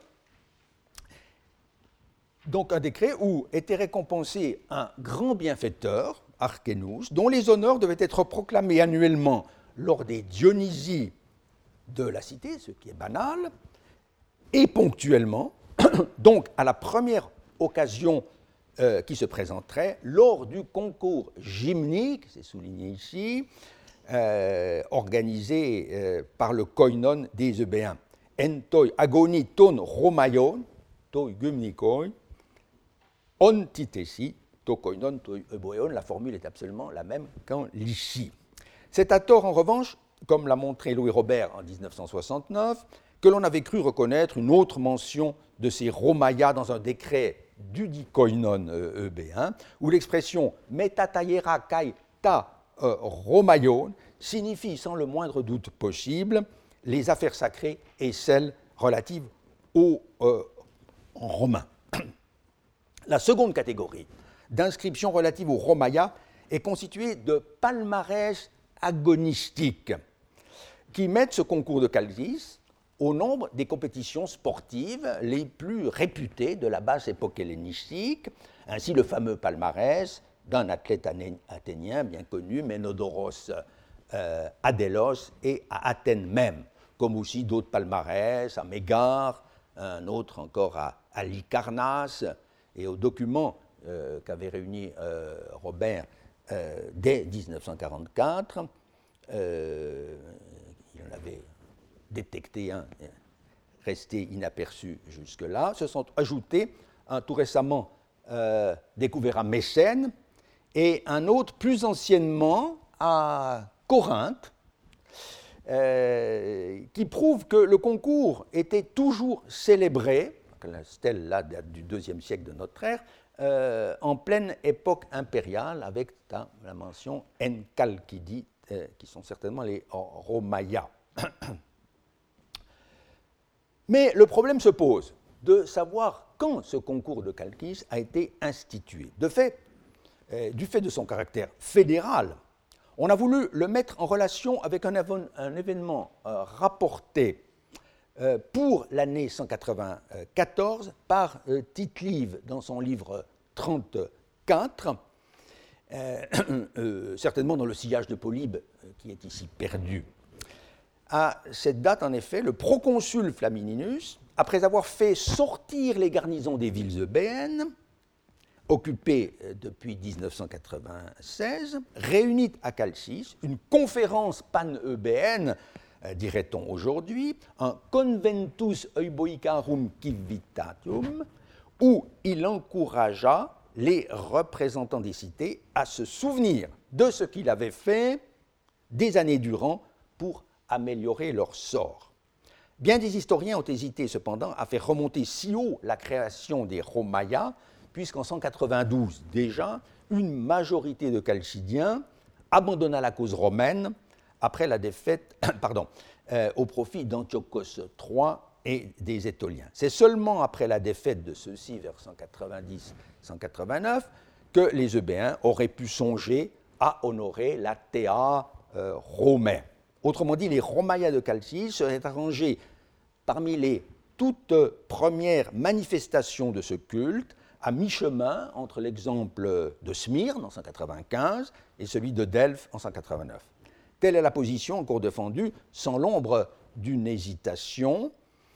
A: Donc un décret où était récompensé un grand bienfaiteur, Archénous, dont les honneurs devaient être proclamés annuellement lors des Dionysies de la cité, ce qui est banal, et ponctuellement, donc à la première occasion euh, qui se présenterait, lors du concours gymnique, c'est souligné ici, euh, organisé euh, par le koinon des Eubéens. En toi agoni ton Romaion, toi gymnikoi, on titesi, to koinon, toi euboeon, la formule est absolument la même qu'en Lycie. C'est à tort, en revanche, comme l'a montré Louis Robert en dix-neuf cent soixante-neuf, que l'on avait cru reconnaître une autre mention de ces Romaïas dans un décret du dit koinon eubéen, où l'expression metataiera kai ta euh, Romaion signifie sans le moindre doute possible les affaires sacrées et celles relatives aux euh, Romains. La seconde catégorie d'inscriptions relatives aux Romaïas est constituée de palmarès agonistiques qui mettent ce concours de Chalcis au nombre des compétitions sportives les plus réputées de la basse époque hellénistique, ainsi le fameux palmarès d'un athlète athénien bien connu, Ménodoros euh, à Délos et à Athènes même, comme aussi d'autres palmarès à Mégare, un autre encore à, à Lycarnasse, et aux documents euh, qu'avait réunis euh, Robert euh, dès dix-neuf cent quarante-quatre, euh, il en avait détecté un resté inaperçu jusque-là, se sont ajoutés un tout récemment euh, découvert à Mécène et un autre plus anciennement à Corinthe, euh, qui prouve que le concours était toujours célébré, la stèle là date du deuxième siècle de notre ère, euh, en pleine époque impériale, avec hein, la mention Enkalkidi, euh, qui sont certainement les Romayas. Mais le problème se pose de savoir quand ce concours de Chalkis a été institué. De fait, euh, du fait de son caractère fédéral, on a voulu le mettre en relation avec un, éve- un événement euh, rapporté euh, pour l'année cent quatre-vingt-quatorze par euh, Tite-Live dans son livre trente-quatre, euh, euh, certainement dans le sillage de Polybe euh, qui est ici perdu. À cette date, en effet, le proconsul Flamininus, après avoir fait sortir les garnisons des villes eubéennes, occupées depuis dix-neuf cent quatre-vingt-seize, réunit à Chalcis une conférence pan-eubéenne, euh, dirait-on aujourd'hui, un Conventus Euboicarum Civitatum, où il encouragea les représentants des cités à se souvenir de ce qu'il avait fait des années durant pour améliorer leur sort. Bien des historiens ont hésité cependant à faire remonter si haut la création des Romayas, puisqu'en cent quatre-vingt-douze déjà, une majorité de Chalcidiens abandonna la cause romaine après la défaite pardon, euh, au profit d'Antiochos trois et des Étoliens. C'est seulement après la défaite de ceux-ci vers cent quatre-vingt-dix cent quatre-vingt-neuf que les Eubéens auraient pu songer à honorer la Théa euh, romaine. Autrement dit, les Romayas de Chalcis seraient arrangés parmi les toutes premières manifestations de ce culte à mi-chemin entre l'exemple de Smyrne en cent quatre-vingt-quinze et celui de Delphes en cent quatre-vingt-neuf. Telle est la position encore défendue, sans l'ombre d'une hésitation,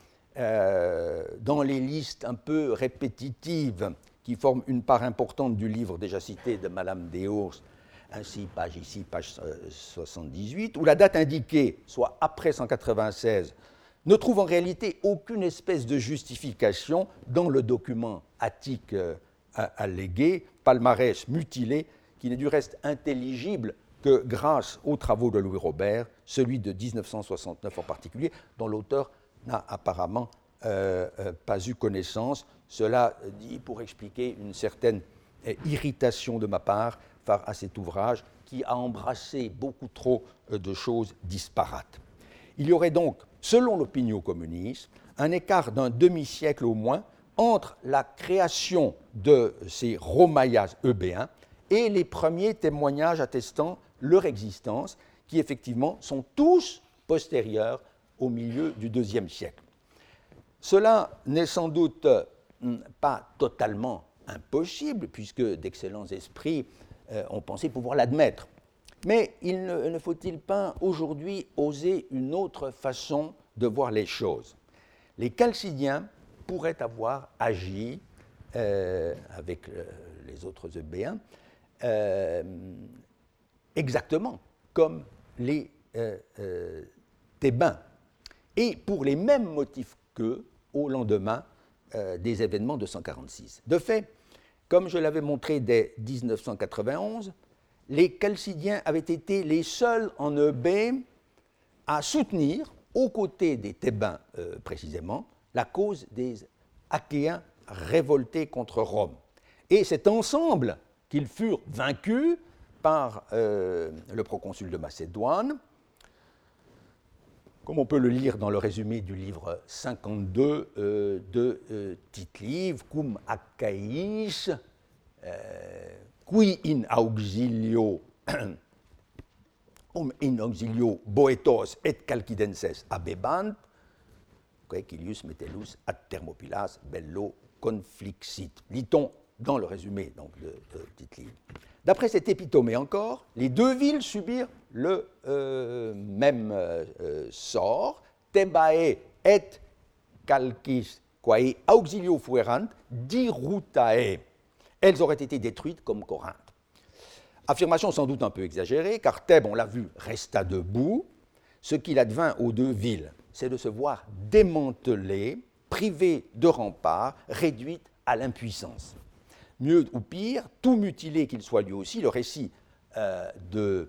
A: euh, dans les listes un peu répétitives qui forment une part importante du livre déjà cité de Madame Deours, ainsi page ici, page soixante-dix-huit, où la date indiquée, soit après cent quatre-vingt-seize, ne trouve en réalité aucune espèce de justification dans le document attique euh, allégué, palmarès mutilé, qui n'est du reste intelligible que grâce aux travaux de Louis Robert, celui de dix-neuf cent soixante-neuf en particulier, dont l'auteur n'a apparemment euh, euh, pas eu connaissance. Cela dit pour expliquer une certaine euh, irritation de ma part face à cet ouvrage qui a embrassé beaucoup trop euh, de choses disparates. Il y aurait donc, selon l'opinion communiste, un écart d'un demi-siècle au moins entre la création de ces Romayas eubéens et les premiers témoignages attestant leur existence, qui effectivement sont tous postérieurs au milieu du deuxième siècle. Cela n'est sans doute pas totalement impossible, puisque d'excellents esprits euh, ont pensé pouvoir l'admettre. Mais il ne, ne faut-il pas aujourd'hui oser une autre façon de voir les choses? Les Chalcidiens pourraient avoir agi, euh, avec euh, les autres Eubéens, euh, exactement comme les euh, euh, Thébains, et pour les mêmes motifs qu'eux au lendemain euh, des événements de cent quarante-six. De fait, comme je l'avais montré dès dix-neuf cent quatre-vingt-onze, les Chalcidiens avaient été les seuls en Eubée à soutenir, aux côtés des Thébains euh, précisément, la cause des Achéens révoltés contre Rome. Et c'est ensemble qu'ils furent vaincus par euh, le proconsul de Macédoine, comme on peut le lire dans le résumé du livre cinquante-deux euh, de euh, Tite-Live, cum Achaeis, euh, qui in auxilio, um in auxilio Boetos et Chalcidenses abebant, Quilius metellus ad Thermopylas bello conflixit. Lit-on dans le résumé donc, de, de Tite-Live. D'après cet épitomée encore, les deux villes subirent le euh, même euh, sort. Thebae et Chalcis, quae auxilio fuerant, dirutae. Elles auraient été détruites comme Corinthe. Affirmation sans doute un peu exagérée, car Thèbes, on l'a vu, resta debout. Ce qu'il advint aux deux villes, c'est de se voir démantelées, privées de remparts, réduites à l'impuissance. Mieux ou pire, tout mutilé qu'il soit lui aussi, le récit euh, de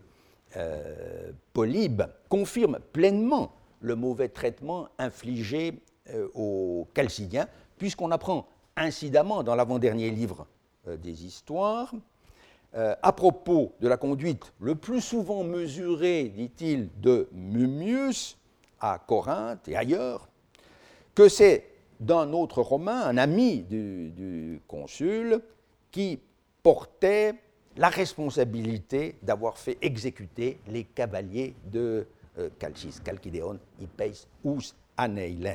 A: euh, Polybe confirme pleinement le mauvais traitement infligé euh, aux Chalcidiens, puisqu'on apprend incidemment dans l'avant-dernier livre euh, des histoires, euh, à propos de la conduite le plus souvent mesurée, dit-il, de Mummius à Corinthe et ailleurs, que c'est d'un autre Romain, un ami du, du consul, qui portait la responsabilité d'avoir fait exécuter les cavaliers de euh, Chalcis, Chalkidéon, Hypeis, Ous, Aneilen.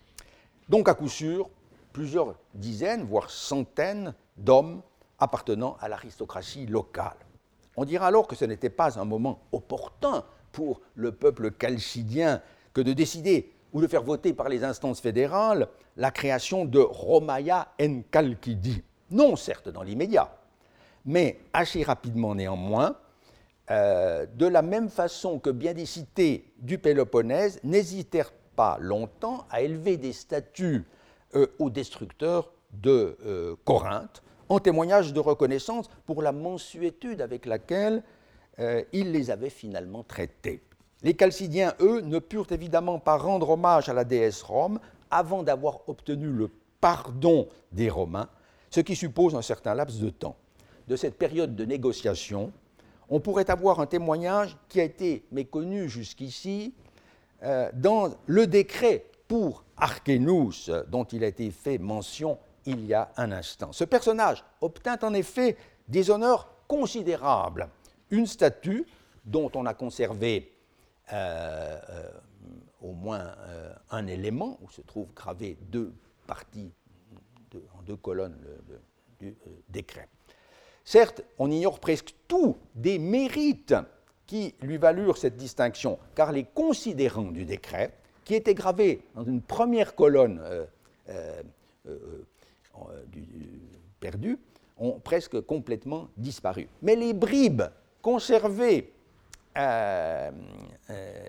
A: Donc à coup sûr, plusieurs dizaines, voire centaines d'hommes appartenant à l'aristocratie locale. On dira alors que ce n'était pas un moment opportun pour le peuple chalcidien que de décider ou de faire voter par les instances fédérales la création de Romaia en Chalkidie. Non, certes, dans l'immédiat, mais assez rapidement néanmoins, euh, de la même façon que bien des cités du Péloponnèse n'hésitèrent pas longtemps à élever des statues euh, aux destructeurs de euh, Corinthe, en témoignage de reconnaissance pour la mansuétude avec laquelle euh, ils les avaient finalement traités. Les Chalcidiens, eux, ne purent évidemment pas rendre hommage à la déesse Rome avant d'avoir obtenu le pardon des Romains, ce qui suppose un certain laps de temps. De cette période de négociation, on pourrait avoir un témoignage qui a été méconnu jusqu'ici euh, dans le décret pour Archénous, dont il a été fait mention il y a un instant. Ce personnage obtint en effet des honneurs considérables. Une statue dont on a conservé euh, euh, au moins euh, un élément, où se trouvent gravées deux parties, deux, en deux colonnes le, le, du euh, décret. Certes, on ignore presque tout des mérites qui lui valurent cette distinction, car les considérants du décret, qui étaient gravés dans une première colonne euh, euh, euh, euh, du, du, perdue, ont presque complètement disparu. Mais les bribes conservées euh, euh,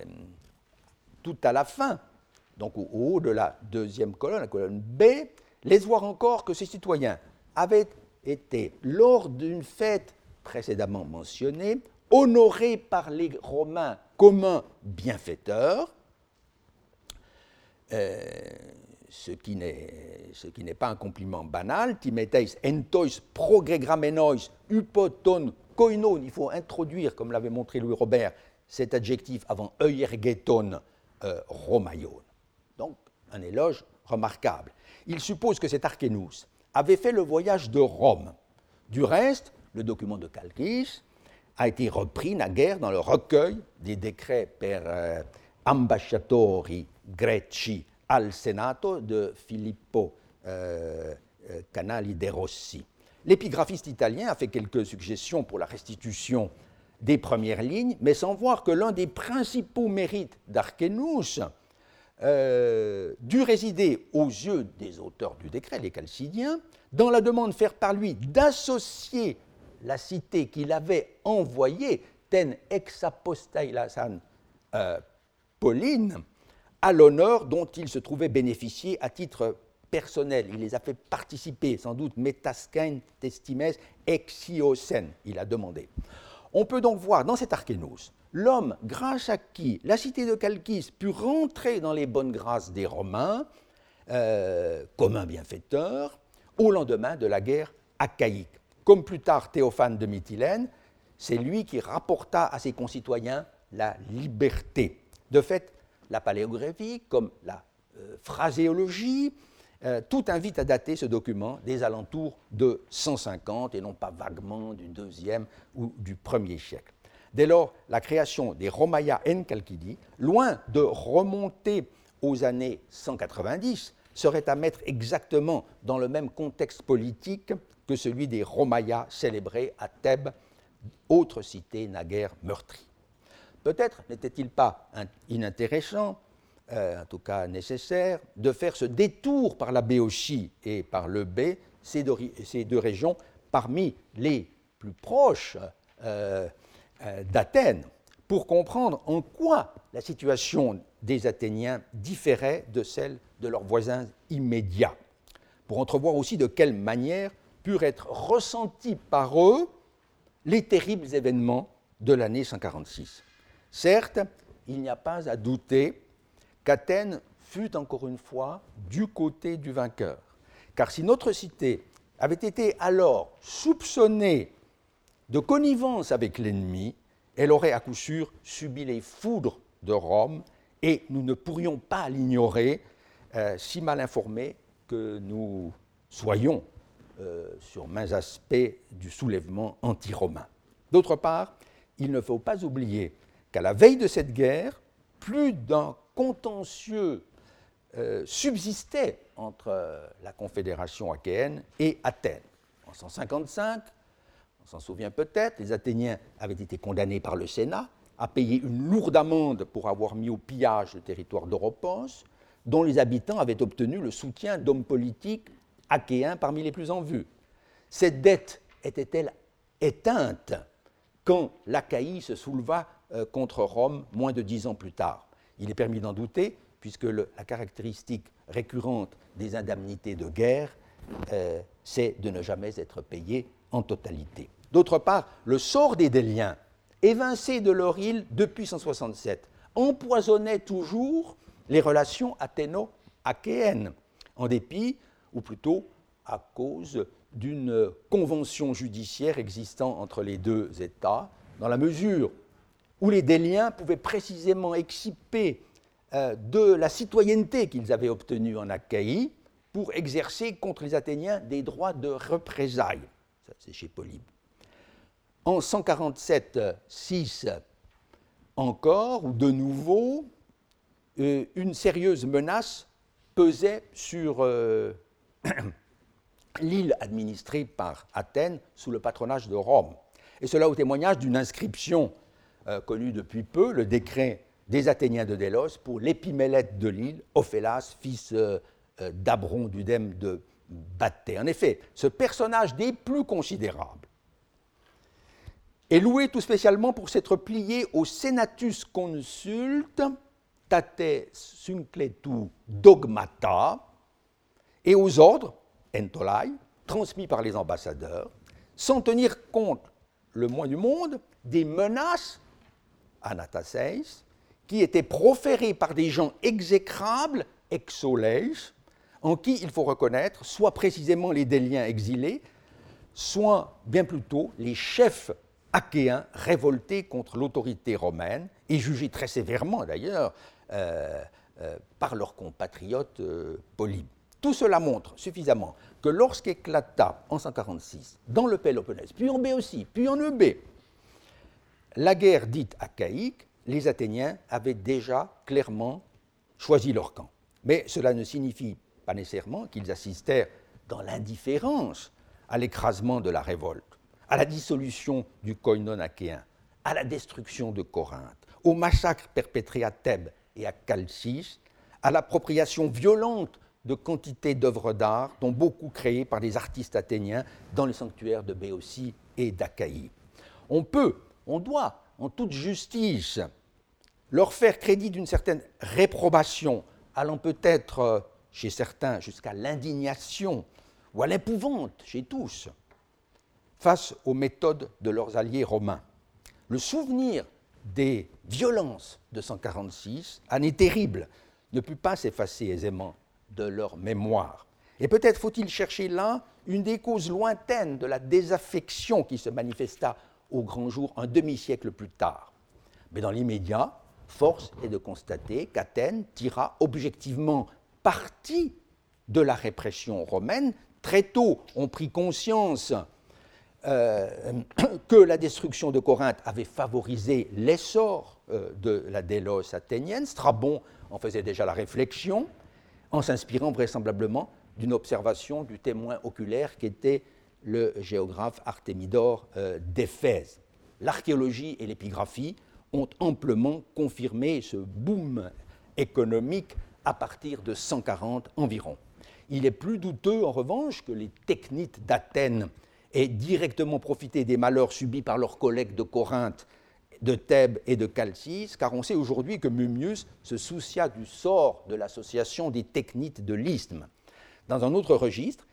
A: tout à la fin, donc au, au haut de la deuxième colonne, la colonne B, laissent voir encore que ces citoyens avaient été, lors d'une fête précédemment mentionnée, honorés par les Romains comme un bienfaiteur, euh, ce qui n'est ce qui n'est pas un compliment banal. Timeteis entois progregramenois upoton koinon. Il faut introduire, comme l'avait montré Louis Robert, cet adjectif avant euergeton euh, romaion. Donc, un éloge remarquable. Il suppose que cet Archénous avait fait le voyage de Rome. Du reste, le document de Chalcis a été repris naguère dans le recueil des décrets per euh, ambasciatori greci al Senato de Filippo euh, euh, Canali de Rossi. L'épigraphiste italien a fait quelques suggestions pour la restitution des premières lignes, mais sans voir que l'un des principaux mérites d'Archénous euh, dut résider aux yeux des auteurs du décret, les Chalcidiens, dans la demande faite par lui d'associer la cité qu'il avait envoyée, ten exapostailasan euh, Pauline, à l'honneur dont il se trouvait bénéficier à titre personnel. Il les a fait participer, sans doute, metaskein testimes exiosen, il a demandé. On peut donc voir dans cet Archénous l'homme grâce à qui la cité de Chalcis put rentrer dans les bonnes grâces des Romains euh, comme un bienfaiteur au lendemain de la guerre achaïque. Comme plus tard Théophane de Mytilène, c'est lui qui rapporta à ses concitoyens la liberté. De fait, la paléographie, comme la euh, phraséologie, euh, tout invite à dater ce document des alentours de cent cinquante et non pas vaguement du deuxième ou du premier siècle. Dès lors, la création des Romaia en Chalkidie, loin de remonter aux années cent quatre-vingt-dix, serait à mettre exactement dans le même contexte politique que celui des Romaia célébrés à Thèbes, autre cité naguère meurtrie. Peut-être n'était-il pas inintéressant, euh, en tout cas nécessaire, de faire ce détour par la Béotie et par le B, ces deux, ces deux régions parmi les plus proches euh, euh, d'Athènes, pour comprendre en quoi la situation des Athéniens différait de celle de leurs voisins immédiats, pour entrevoir aussi de quelle manière purent être ressentis par eux les terribles événements de l'année cent quarante-six. Certes, il n'y a pas à douter qu'Athènes fut encore une fois du côté du vainqueur. Car si notre cité avait été alors soupçonnée de connivence avec l'ennemi, elle aurait à coup sûr subi les foudres de Rome, et nous ne pourrions pas l'ignorer, euh, si mal informés que nous soyons euh, sur maints aspects du soulèvement anti-romain. D'autre part, il ne faut pas oublier qu'à la veille de cette guerre, plus d'un contentieux euh, subsistait entre euh, la Confédération achéenne et Athènes. En cent cinquante-cinq, on s'en souvient peut-être, les Athéniens avaient été condamnés par le Sénat à payer une lourde amende pour avoir mis au pillage le territoire d'Oropos, dont les habitants avaient obtenu le soutien d'hommes politiques achéens parmi les plus en vue. Cette dette était-elle éteinte quand l'Achaïe se souleva euh, contre Rome moins de dix ans plus tard? Il est permis d'en douter, puisque le, la caractéristique récurrente des indemnités de guerre, euh, c'est de ne jamais être payé en totalité. D'autre part, le sort des Déliens, évincés de leur île depuis cent soixante-sept, empoisonnait toujours les relations athéno-achéennes, en dépit, ou plutôt à cause d'une convention judiciaire existant entre les deux États, dans la mesure où les Déliens pouvaient précisément exciper euh, de la citoyenneté qu'ils avaient obtenue en Achaïe pour exercer contre les Athéniens des droits de représailles. Ça, c'est chez Polybe. En cent quarante-sept six encore, ou de nouveau, euh, une sérieuse menace pesait sur euh, l'île administrée par Athènes sous le patronage de Rome. Et cela au témoignage d'une inscription euh, connue depuis peu, le décret des Athéniens de Délos pour l'épimélète de l'île, Ophélas, fils euh, euh, d'Abron d'Udème de Bathée. En effet, ce personnage des plus considérables est loué tout spécialement pour s'être plié au Senatus Consult tate syncletu dogmata et aux ordres, entolai, transmis par les ambassadeurs, sans tenir compte, le moins du monde, des menaces, anataseis, qui étaient proférées par des gens exécrables, exoleis, en qui il faut reconnaître soit précisément les Déliens exilés, soit bien plutôt les chefs achéens révoltés contre l'autorité romaine et jugés très sévèrement d'ailleurs euh, euh, par leurs compatriotes euh, Polybe. Tout cela montre suffisamment que lorsqu'éclata en cent quarante-six, dans le Péloponnèse, puis en Béotie, puis en Eubée, la guerre dite achaïque, les Athéniens avaient déjà clairement choisi leur camp. Mais cela ne signifie pas nécessairement qu'ils assistèrent dans l'indifférence à l'écrasement de la révolte, à la dissolution du koinon achéen, à la destruction de Corinthe, au massacre perpétré à Thèbes et à Chalcis, à l'appropriation violente de quantités d'œuvres d'art, dont beaucoup créées par des artistes athéniens dans les sanctuaires de Béotie et d'Achaïe. On peut, on doit, en toute justice, leur faire crédit d'une certaine réprobation, allant peut-être, chez certains, jusqu'à l'indignation ou à l'épouvante chez tous, face aux méthodes de leurs alliés romains. Le souvenir des violences de cent quarante-six, année terrible, ne put pas s'effacer aisément de leur mémoire. Et peut-être faut-il chercher là une des causes lointaines de la désaffection qui se manifesta au grand jour un demi-siècle plus tard. Mais dans l'immédiat, force est de constater qu'Athènes tira objectivement parti de la répression romaine. Très tôt, on prit conscience euh, que la destruction de Corinthe avait favorisé l'essor euh, de la délos athénienne. Strabon en faisait déjà la réflexion, en s'inspirant vraisemblablement d'une observation du témoin oculaire qui était le géographe Artémidore euh, d'Éphèse. L'archéologie et l'épigraphie ont amplement confirmé ce boom économique à partir de cent quarante environ. Il est plus douteux, en revanche, que les technites d'Athènes aient directement profité des malheurs subis par leurs collègues de Corinthe, de Thèbes et de Chalcis, car on sait aujourd'hui que Mummius se soucia du sort de l'association des technites de l'isthme. Dans un autre registre,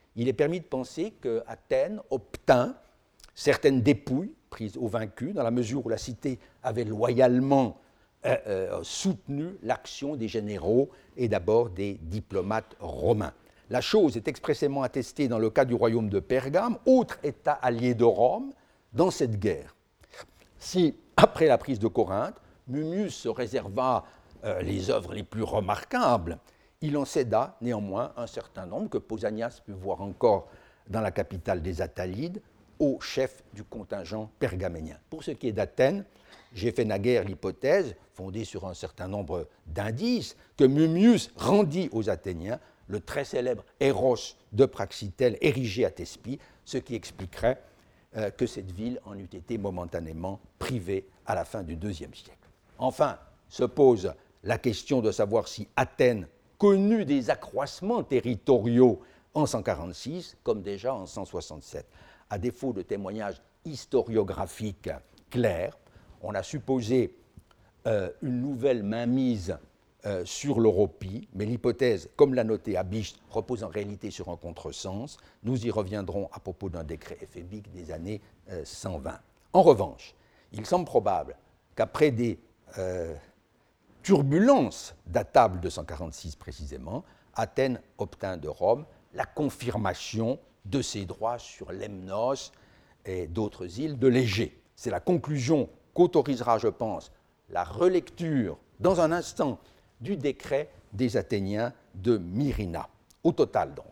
A: il est permis de penser qu'Athènes obtint certaines dépouilles prises aux vaincus, dans la mesure où la cité avait loyalement euh, euh, soutenu l'action des généraux et d'abord des diplomates romains. La chose est expressément attestée dans le cas du royaume de Pergame, autre État allié de Rome, dans cette guerre. Si, après la prise de Corinthe, Mummius se réserva euh, les œuvres les plus remarquables, il en céda néanmoins un certain nombre que Pausanias put voir encore dans la capitale des Attalides, au chef du contingent pergaménien. Pour ce qui est d'Athènes, j'ai fait naguère l'hypothèse, fondée sur un certain nombre d'indices, que Mummius rendit aux Athéniens le très célèbre Héros de Praxitèle érigé à Thespie, ce qui expliquerait euh, que cette ville en eût été momentanément privée à la fin du deuxième siècle. Enfin, se pose la question de savoir si Athènes connut des accroissements territoriaux en cent quarante-six, comme déjà en cent soixante-sept. À défaut de témoignages historiographiques clairs, on a supposé euh, une nouvelle mainmise euh, sur l'Europie, mais l'hypothèse, comme l'a noté Habicht, repose en réalité sur un contresens. Nous y reviendrons à propos d'un décret éphébique des années euh, cent vingt. En revanche, il semble probable qu'après des euh, turbulences datables de cent quarante-six précisément, Athènes obtint de Rome la confirmation de ses droits sur Lemnos et d'autres îles de l'Égée. C'est la conclusion qu'autorisera, je pense, la relecture dans un instant du décret des Athéniens de Myrina. Au total, donc,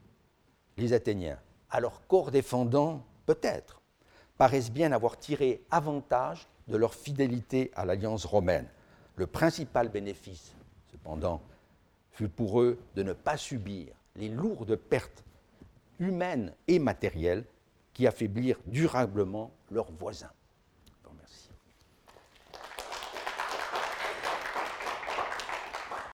A: les Athéniens, à leur corps défendant, peut-être, paraissent bien avoir tiré avantage de leur fidélité à l'alliance romaine. Le principal bénéfice, cependant, fut pour eux de ne pas subir les lourdes pertes humaines et matérielles qui affaiblirent durablement leurs voisins.